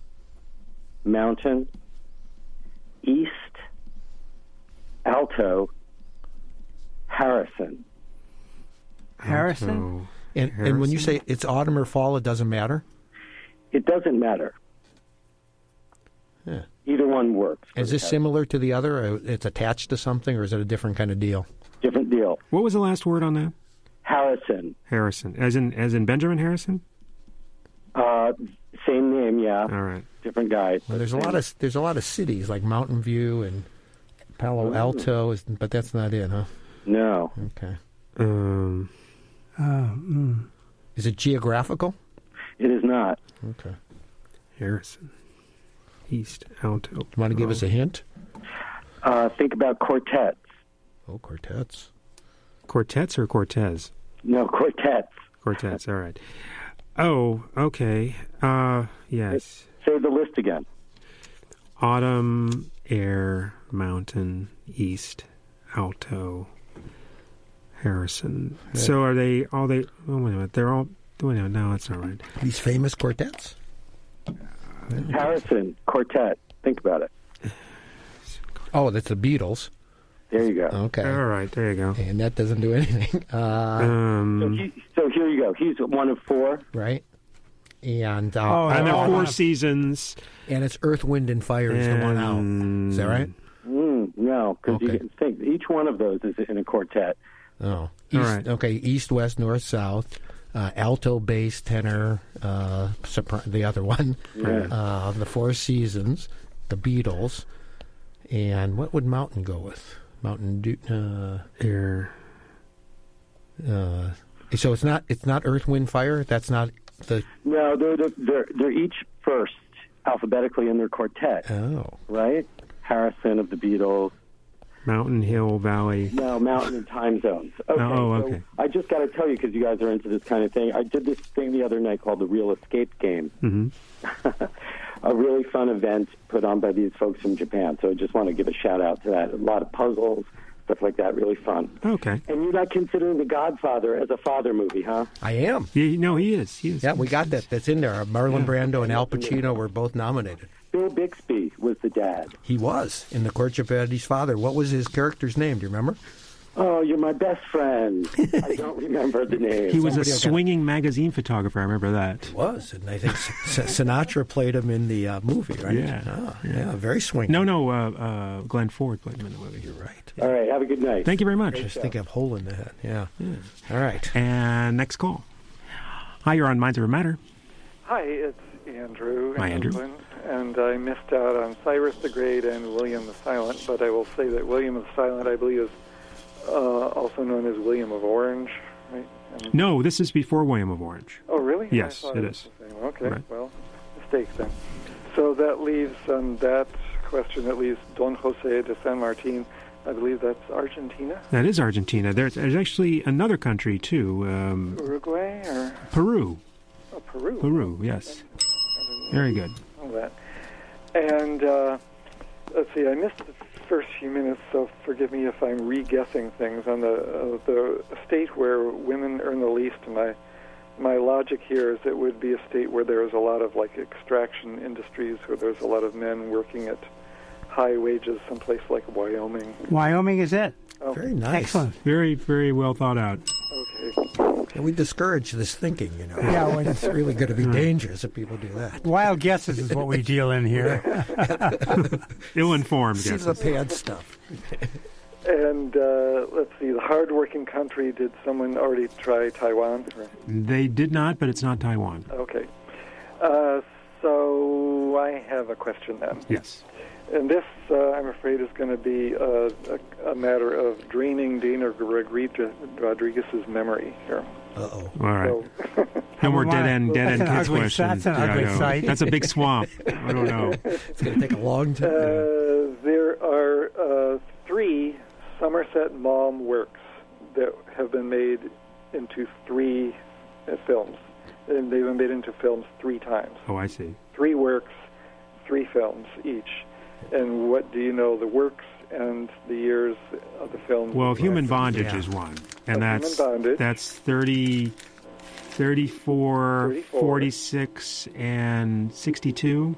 Q: mountain, east, alto, Harrison.
D: Harrison?
C: And, and when you say it's autumn or fall, it doesn't matter?
Q: It doesn't matter.
C: Yeah.
Q: Either one works.
C: Is this similar to the other? Or it's attached to something, or is it a different kind of deal?
Q: Different deal.
B: What was the last word on that?
Q: Harrison.
B: Harrison, as in as in Benjamin Harrison.
Q: Uh, same name, yeah.
B: All right.
Q: Different guy.
C: Well, there's a lot of there's a lot of cities like Mountain View and Palo Alto, is, but that's not it, huh?
Q: No.
C: Okay.
B: Um.
D: Uh, mm.
C: Is it geographical?
Q: It is not.
C: Okay.
B: Harrison. East Alto.
C: You want to give us a hint?
Q: Uh, think about quartets.
C: Oh, quartets.
B: Quartets or Cortez?
Q: No, quartets.
B: Quartets, all right. Oh, okay. Uh, yes.
Q: Say the list again.
B: Autumn, air, mountain, east, alto, Harrison.
C: Yeah.
B: So are they all they... Oh, wait a minute. They're all... Wait a minute. No, that's not right.
C: These famous quartets?
Q: Harrison, quartet. Think about it.
C: Oh, that's the Beatles.
Q: There you go.
C: Okay.
B: All right, there you go.
C: And that doesn't do anything. Uh,
B: um,
Q: so, he, so here you go. He's one of four.
C: Right. And uh,
B: oh, and there are four
C: uh,
B: seasons.
C: And it's Earth, Wind, and Fire is the one out. Is that right?
Q: Mm, no, because
C: Okay.
Q: you can think each one of those is in a quartet.
C: Oh. East,
B: All right.
C: Okay, east, west, north, south. Uh, alto, bass, tenor, uh, sopra- the other one.
Q: Yeah.
C: Uh, the Four Seasons, the Beatles. And what would Mountain go with? Mountain Dew, uh,
B: Air.
C: Uh, so it's not it's not Earth, Wind, Fire. That's not the.
Q: No, they're they're they're, they're each first alphabetically in their quartet.
C: Oh,
Q: right. Harrison of the Beatles.
B: Mountain, hill, valley.
Q: No, mountain and time zones. Okay,
B: Oh, okay.
Q: So I just got to tell you, because you guys are into this kind of thing, I did this thing the other night called the Real Escape Game.
B: Mm-hmm.
Q: A really fun event put on by these folks from Japan. So I just want to give a shout out to that. A lot of puzzles, stuff like that. Really fun.
B: Okay.
Q: And you're not considering The Godfather as a father movie, huh?
C: I am.
B: Yeah, no, he is. He is.
C: Yeah, we got that. That's in there. Marlon Brando and Al Pacino were both nominated.
Q: Bill Bixby was the dad.
C: He was in The Courtship of Eddie's Father. What was his character's name? Do you remember?
Q: Oh, you're my best friend. I don't remember the name.
B: He was a swinging magazine photographer. I remember that.
C: He was, and I think S- Sinatra played him in the uh, movie, right?
B: Yeah.
C: Oh, yeah, very swinging.
B: No, no, uh, uh, Glenn Ford played him in the movie.
C: You're right.
Q: All right, have a good night.
B: Thank you very much.
C: I just think of Hole in the Head. Yeah.
B: yeah.
C: All right.
B: And next call. Hi, you're on Minds Over Matter.
R: Hi, it's Andrew.
B: Hi, Andrew.
R: England, and I missed out on Cyrus the Great and William the Silent, but I will say that William the Silent, I believe, is uh, also known as William of Orange, right? And
B: No, this is before William of Orange.
R: Oh, really?
B: Yes,
R: I thought
B: it
R: was
B: is.
R: the same. Okay,
B: Right.
R: well, mistake then. So that leaves on that question, that leaves Don Jose de San Martin. I believe that's Argentina?
B: That is Argentina. There's, there's actually another country, too. Um,
R: Uruguay or
B: Peru.
R: oh, Peru?
B: Peru, yes. Very good.
R: All that. And uh, let's see, I missed the first few minutes, so forgive me if I'm re-guessing things on the uh, the state where women earn the least. My my logic here is it would be a state where there is a lot of like extraction industries, where there's a lot of men working at high wages, someplace like Wyoming.
D: Wyoming is it.
R: Oh.
C: Very nice.
D: Excellent.
B: Very, very well thought out.
R: Okay.
C: And we discourage this thinking, you know.
D: Yeah, well,
C: it's really going to be dangerous if people do that.
D: Wild guesses is what we deal in here.
B: Ill-informed
C: See
B: guesses.
C: the pad stuff.
R: And uh, let's see, the hard-working country, did someone already try Taiwan? Or?
B: They did not, but it's not Taiwan.
R: Okay. Uh, so I have a question then.
B: Yes.
R: And this, uh, I'm afraid, is going to be uh, a, a matter of draining Dana Rodriguez's memory here.
C: Uh-oh.
B: All right.
R: So,
B: no more dead-end dead-end
D: That's an
B: kids
D: ugly-
B: questions.
D: that's an
B: Yeah,
D: ugly
B: I know.
D: sight.
B: That's a big swamp. I don't know.
C: It's going to take a long time.
R: Uh, there are uh, three Somerset Maugham works that have been made into three uh, films. And they've been made into films three times.
B: Oh, I see.
R: Three works, three films each. And what do you know, the works and the years of the films?
B: Well, Human Bondage
R: Yeah.
B: is one. And
R: Of
B: that's
R: Human Bondage.
B: that's thirty, thirty-four,
R: thirty-four.
B: forty-six, and sixty-two.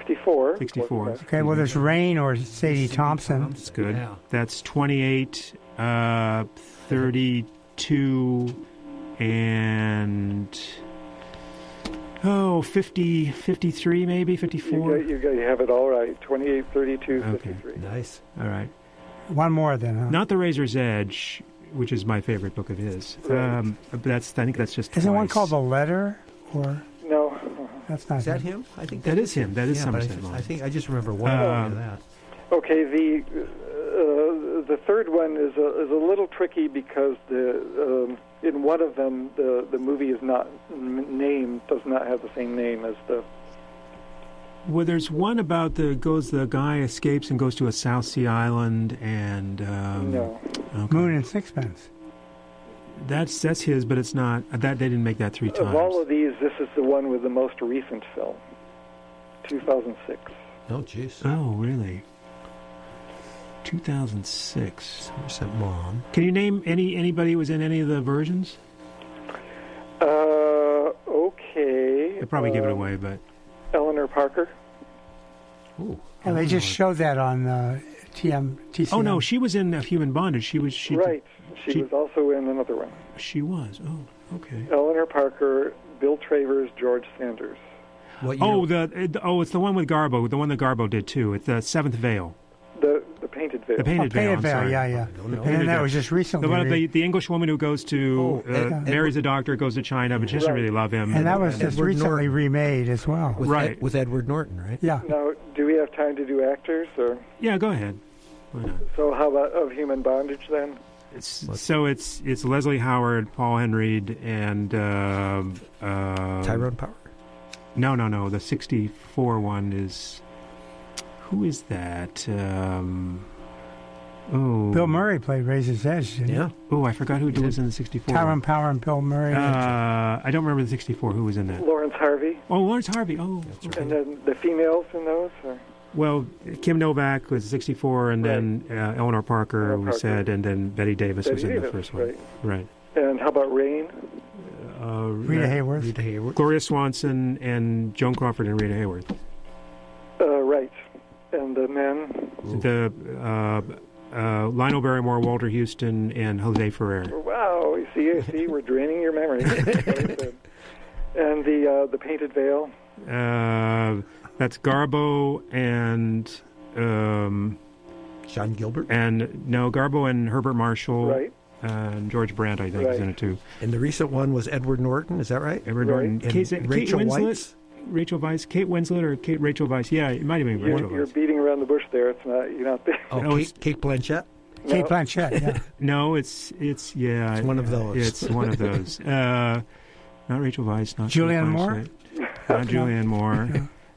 R: sixty-four.
B: sixty-four.
D: Okay, well, there's Rain or Sadie Thompson.
B: That's good. That's twenty-eight, Uh, thirty-two and oh, fifty, fifty-three maybe, fifty-four.
R: You got, you got, you have it all right. twenty-eight, thirty-two,
B: Okay.
R: fifty-three.
C: Nice.
B: All right.
D: One more then, huh?
B: Not The Razor's Edge, which is my favorite book of his.
R: Right.
B: Um, but that's I think that's just
D: Isn't one
B: twice.
D: called The Letter? Or
R: No.
D: that's not
C: Is that him? I think
B: That is him. That is
C: yeah, but I,
B: Somerset
C: th-
B: Maugham.
C: I think I just remember one
B: Um,
C: of that.
R: Okay, the uh, the third one is a is a little tricky because the um, in one of them the the movie is not m- name does not have the same name as the.
B: Well, there's one about the goes the guy escapes and goes to a South Sea island and um,
R: No.
B: okay.
D: Moon and Sixpence.
B: That's that's his, but it's not. That they didn't make that three
R: Of
B: times.
R: all of these, this is the one with the most recent film, two thousand six.
C: Oh, jeez.
B: Oh, really? two thousand six.
C: Somerset Maugham.
B: Can you name any anybody who was in any of the versions?
R: Uh, okay.
B: They'll probably give it
R: um,
B: away, but
R: Eleanor Parker.
C: Ooh.
D: Oh, they just showed that on uh, T M T C M.
B: oh no, she was in uh, Human Bondage. She was she
R: Right. She,
B: she-
R: was also in another one.
B: She was. Oh, okay.
R: Eleanor Parker, Bill Travers, George Sanders.
C: What
B: Oh, the it, oh, it's the one with Garbo. The one that Garbo did too. It's the Seventh Veil.
R: The the Painted Veil.
B: The Painted
D: Oh,
B: Veil.
D: Painted
B: I'm
D: Veil,
B: sorry.
D: yeah, yeah.
B: The
D: And then
B: Painted
D: that
B: Veil.
D: was just recently
B: The one,
D: re-
B: the, the English woman who goes to
C: Oh,
B: uh,
C: Ed-
B: marries a doctor, goes to China, but she doesn't
R: Right.
B: really love him.
D: And that was just
C: Edward
D: recently
C: Norton.
D: remade as well.
C: With
B: Right.
C: Ed, with Edward Norton, right?
D: Yeah.
R: Now, do we have time to do actors, or
B: Yeah, go ahead. Why not?
R: so? How about of Human Bondage then?
B: It's, so it's it's Leslie Howard, Paul Henreid, and uh, uh,
C: Tyrone Power.
B: No, no, no. The sixty-four one is who is that? Um, oh,
D: Bill Murray played Razor's Edge, didn't
C: Yeah.
B: Oh, I forgot who was in the sixty-four.
D: he? Tyrone Power and Bill Murray.
B: Uh, I don't remember the sixty-four. Who was in that?
R: Lawrence Harvey,
B: Oh, Lawrence Harvey. Oh, okay.
R: and then the females in those. Or?
B: Well, Kim Novak was sixty-four, and then uh, Eleanor Parker,
R: Eleanor
B: we
R: Parker.
B: said, and then Betty Davis
R: Betty
B: was in
R: Davis,
B: the first one.
R: right.
B: Right.
R: And how about Rain?
B: Uh,
D: Rita
B: that-
D: Hayworth.
C: Rita Hayworth.
B: Gloria Swanson and Joan Crawford and Rita Hayworth.
R: Uh, right. And the men.
B: The uh, uh, Lionel Barrymore, Walter Houston, and Jose Ferrer.
R: Wow. You see, you see, we're draining your memory. And the uh, the Painted Veil.
B: Uh, that's Garbo and um,
C: Sean Gilbert.
B: and no Garbo and Herbert Marshall.
R: Right.
B: And George Brandt, I think, is
R: Right.
B: in it too.
C: And the recent one was Edward Norton. Is that right?
B: Edward
R: Right.
B: Norton,
C: And
B: Kate, Kate
C: Rachel
B: Winslet,
C: Weisz?
B: Rachel Weisz, Kate Winslet, or Kate Rachel Weisz. Yeah, it might have been
R: You're,
B: Rachel
R: you're
B: Weisz.
R: beating around the bush there. It's not. You're not there.
C: Oh,
B: No,
C: Kate, Kate Blanchett.
D: Kate
R: No.
D: Blanchett, yeah.
B: No, it's it's yeah,
C: It's one of those.
B: It's one of those. Uh, not Rachel Weisz, not
D: Julianne
B: Kate
D: Moore?
B: Blanchett, not Julianne Moore.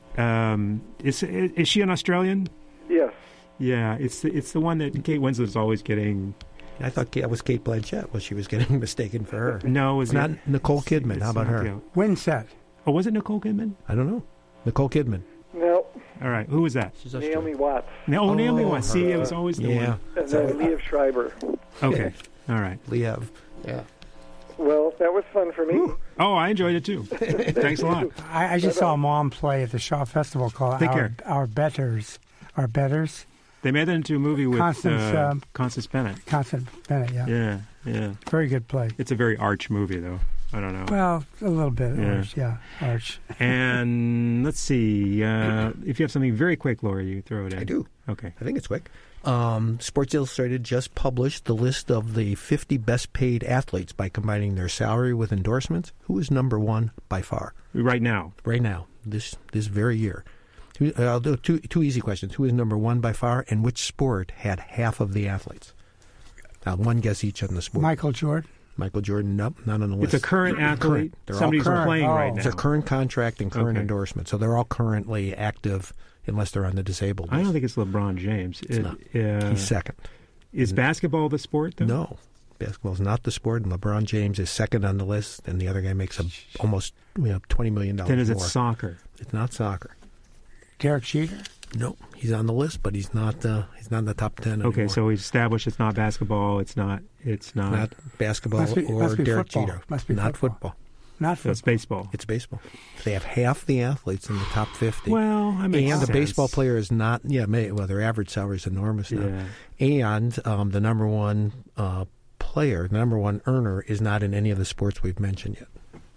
B: Um, is is she an Australian?
R: Yes.
B: Yeah, it's the, it's the one that Kate Winslet's always getting.
C: I thought Kate, it was Kate Blanchett. Was she was getting mistaken for her?
B: No, it was
C: It's not Nicole Kidman.
B: it's
C: How about
B: not
C: her?
B: the-
D: Winsett.
B: Oh, was it Nicole Kidman?
C: I don't know. Nicole Kidman.
R: No.
B: All right, who was that?
C: She's
R: Naomi Watts.
B: No, oh, Naomi
C: Oh,
B: Watts. See,
C: her.
B: it was always the
C: Yeah.
R: And
C: So-
R: then Liev Schreiber.
B: one. Okay, all right.
C: Liev. Yeah.
R: Well, that was fun for me.
B: Oh, I enjoyed it too. Thanks a lot.
D: I, I just saw a mom play at the Shaw Festival called
B: Take
D: Our,
B: care.
D: Our Betters. Our Betters.
B: They made that into a movie with
D: Constance,
B: uh,
D: um,
B: Constance Bennett.
D: Constance Bennett, yeah.
B: Yeah, yeah.
D: Very good play.
B: It's a very arch movie, though. I don't know.
D: Well, a little bit.
B: Yeah.
D: Arch, yeah. Arch.
B: And let's see. Uh, if you have something very quick, Laura, you throw it in.
C: I do.
B: Okay.
C: I think it's quick. Um, Sports Illustrated just published the list of the fifty best paid athletes by combining their salary with endorsements. Who is number one by far?
B: Right now.
C: Right now, this this very year. Who- uh, I'll do two, two easy questions. Who is number one by far, and which sport had half of the athletes? Now, one guess each on the sport.
D: Michael Jordan.
C: Michael Jordan, nope, not on the
B: It's
C: list.
B: a current athlete.
C: Current. They're all
B: Somebody who's
C: current.
B: playing
D: Oh.
B: right
C: It's a
B: now.
C: current contract and current
B: Okay.
C: endorsement, so they're all currently active unless they're on the disabled list.
B: I don't think it's LeBron James.
C: It's
B: It-
C: not.
B: uh,
C: He's second.
B: Is basketball the sport, though?
C: No, basketball is not the sport, and LeBron James is second on the list, and the other guy makes a, almost you know, twenty million dollars
B: Then is
C: more.
B: it soccer?
C: It's not soccer.
D: Derek Jeter.
C: No, he's on the list, but he's not. Uh, he's not in the top ten anymore.
B: Okay, so we established it's not basketball. It's not. It's not.
C: not basketball
D: Must be-
C: or
D: must be
C: Derek
D: football.
C: Jeter.
D: Must be
C: not
D: football.
C: football.
D: Not
B: So it's baseball.
C: It's baseball. They have half the athletes in the top fifty.
B: Well, I mean,
C: and the
B: sense.
C: baseball player is not. Yeah, may, well, their average salary is enormous now. Yeah. And um, the number one uh, player, the number one earner, is not in any of the sports we've mentioned yet.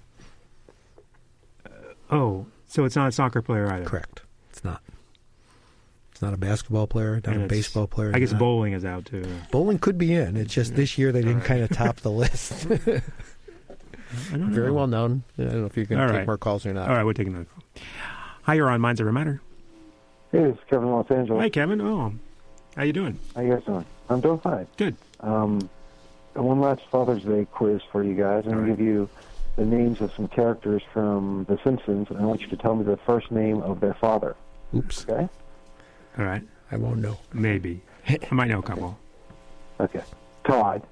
B: Oh, so it's not a soccer player either.
C: Correct. It's not. It's not a basketball player, not
B: And
C: a
B: it's-
C: baseball player.
B: I guess
C: not-
B: bowling is out too.
C: Bowling could be in. It's just this year they didn't kind of top the list.
B: I don't
C: Very
B: know.
C: well known. I don't know if you're going
B: All
C: to take
B: right.
C: more calls or not.
B: All right, we're taking another call. Hi, you're on Minds Over Matter.
S: Hey, it's Kevin Los Angeles.
B: Hi, Kevin. Oh, how you doing?
S: How you guys doing? I'm doing fine.
B: Good.
S: Um, one last Father's Day quiz for you guys. I'm going to give you the names of some characters from The Simpsons, and I want you to tell me the first name of their father.
C: Oops.
S: Okay?
B: All right.
C: I won't know.
B: Maybe. I might know a couple.
S: Okay. Todd.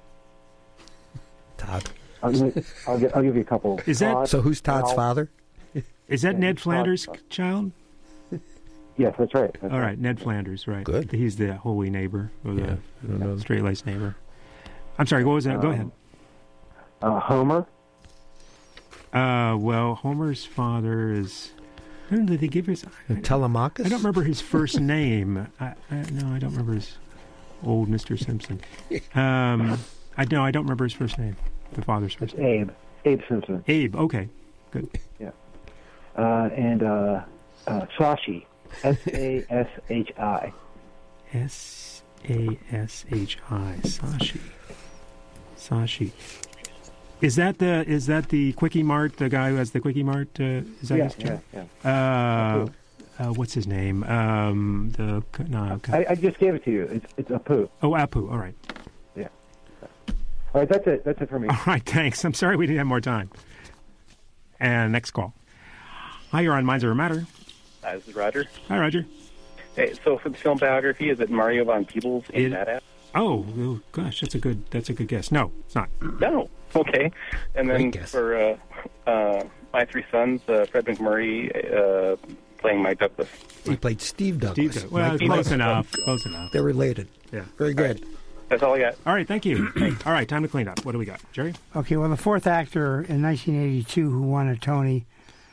C: Todd.
S: I'll give, I'll, give, I'll give you a couple.
B: Is that
S: Todd,
C: So who's Todd's
S: Al-
C: father?
B: Is that
S: Yeah,
B: Ned
S: Todd-
B: Flanders' child?
S: Yes, that's right. That's
B: All right, Ned Flanders, right.
C: Good.
B: He's the holy neighbor, or the,
C: Yeah, I don't know.
B: the straight-laced neighbor. I'm sorry, what was that? Go
S: Um,
B: ahead.
S: Uh, Homer.
B: Uh, well, Homer's father is... I don't know, did they give his...
C: Telemachus?
B: I don't remember his first name. I, I, no, I don't remember his old Mister Simpson. Um, I no, I don't remember his first name. The father's first
S: It's
B: name.
S: Abe. Abe Simpson.
B: Abe. Okay, good.
S: Yeah. Uh, and uh, uh, Sashi. S A S H I.
B: S A S H I. Sashi. Sashi. Is that the is that the Quickie Mart? The guy who has the Quickie Mart? Uh, is that
S: Yeah,
B: his job?
S: yeah,
B: Uh, uh, what's his name? Um, the no.
S: I, I just gave it to you. It's it's Apu.
B: Oh, Apu. All right.
S: Yeah. All right, that's it. That's it for me.
B: All right. Thanks. I'm sorry we didn't have more time. And next call. Hi, you're on Minds Over Matter.
T: Hi, this is Roger.
B: Hi, Roger.
T: Hey, so for the film biography, is it Mario von Peebles in
B: It-
T: Badass?
B: Oh, oh, gosh, that's a good that's a good guess. No, it's not.
T: No. Okay. And then
B: Great guess.
T: for uh, uh, My Three Sons, uh, Fred McMurray uh, playing Mike Douglas.
C: He played Steve Douglas.
B: Steve Douglas. Well,
C: Mike
B: close
C: Douglas.
B: enough. Close enough.
C: They're related.
B: Yeah.
C: Very good.
T: That's all I got.
B: All right, thank you. All right, time to clean up. What do we got, Jerry?
D: Okay, well, the fourth actor in nineteen eighty-two who won a Tony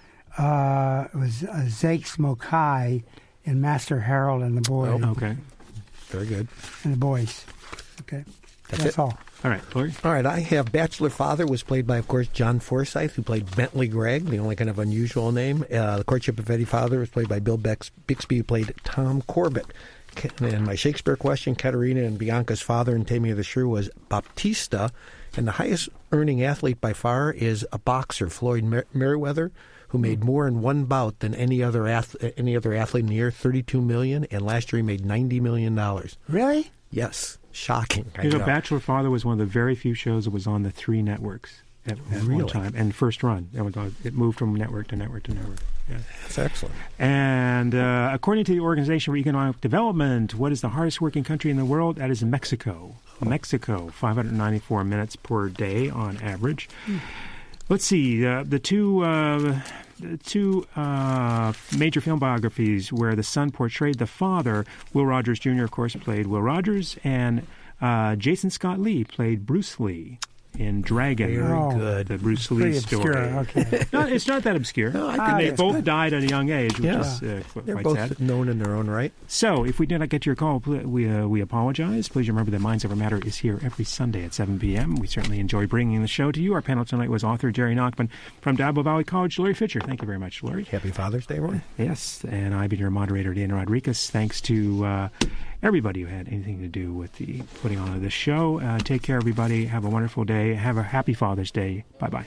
D: uh, was uh, Zakes Mokai in Master Harold and the Boy.
B: Oh, okay.
C: Very good.
D: And the Boys. Okay.
C: That's,
D: That's
C: it.
D: all.
B: All right, Lori.
C: All right, I have Bachelor Father was played by, of course, John Forsythe, who played Bentley Gregg, the only kind of unusual name. Uh, the Courtship of Eddie Father was played by Bill Bex- Bixby, who played Tom Corbett. Ca- And my Shakespeare question, Katerina and Bianca's father in Taming of the Shrew was Baptista. And the highest earning athlete by far is a boxer, Floyd Mer- Merriweather, who made more in one bout than any other ath- any other athlete in the year, thirty-two million dollars, and last year he made ninety million dollars.
D: Really?
C: Yes. Shocking. I
B: You know,
C: know.
B: Bachelor Father was one of the very few shows that was on the three networks at, at
C: Really?
B: one time. And first run, it, was on, it moved from network to network to network. Yeah.
C: That's excellent.
B: And uh, according to the Organization for Economic Development, what is the hardest working country in the world? That is Mexico. Mexico, five hundred ninety-four minutes per day on average. Let's see, uh, the two uh, the two uh, major film biographies where the son portrayed the father. Will Rogers Junior, of course, played Will Rogers, and uh, Jason Scott Lee played Bruce Lee in Dragon.
C: Very
D: Oh,
C: good.
B: The Bruce Lee
D: Pretty
B: story.
D: obscure. Okay.
B: No, it's not that obscure.
C: No, I think
B: and they
C: that's
B: both
C: good.
B: died at a young age, which
C: Yeah.
B: is uh, qu-
C: They're
B: quite
C: both
B: sad.
C: known in their own right.
B: So, if we did not get to your call, pl- we uh, we apologize. Please remember that Minds Over Matter is here every Sunday at seven p.m. We certainly enjoy bringing the show to you. Our panel tonight was author Jerry Nachman from Diablo Valley College, Lori Fisher. Thank you very much, Lori.
C: Happy Father's Day, everyone.
B: Yes, and I've been your moderator, Dana Rodriguez. Thanks to uh, everybody who had anything to do with the putting on of this show. Uh, take care, everybody. Have a wonderful day. Have a happy Father's Day. Bye-bye.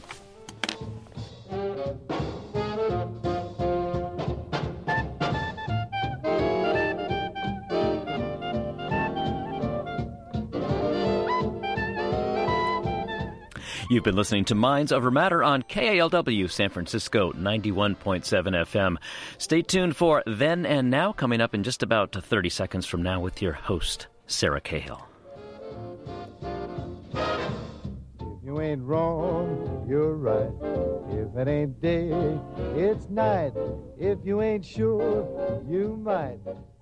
A: You've been listening to Minds Over Matter on K A L W San Francisco ninety-one point seven F M. Stay tuned for Then and Now, coming up in just about thirty seconds from now with your host, Sarah Cahill.
U: If you ain't wrong, you're right. If it ain't day, it's night. If you ain't sure, you might.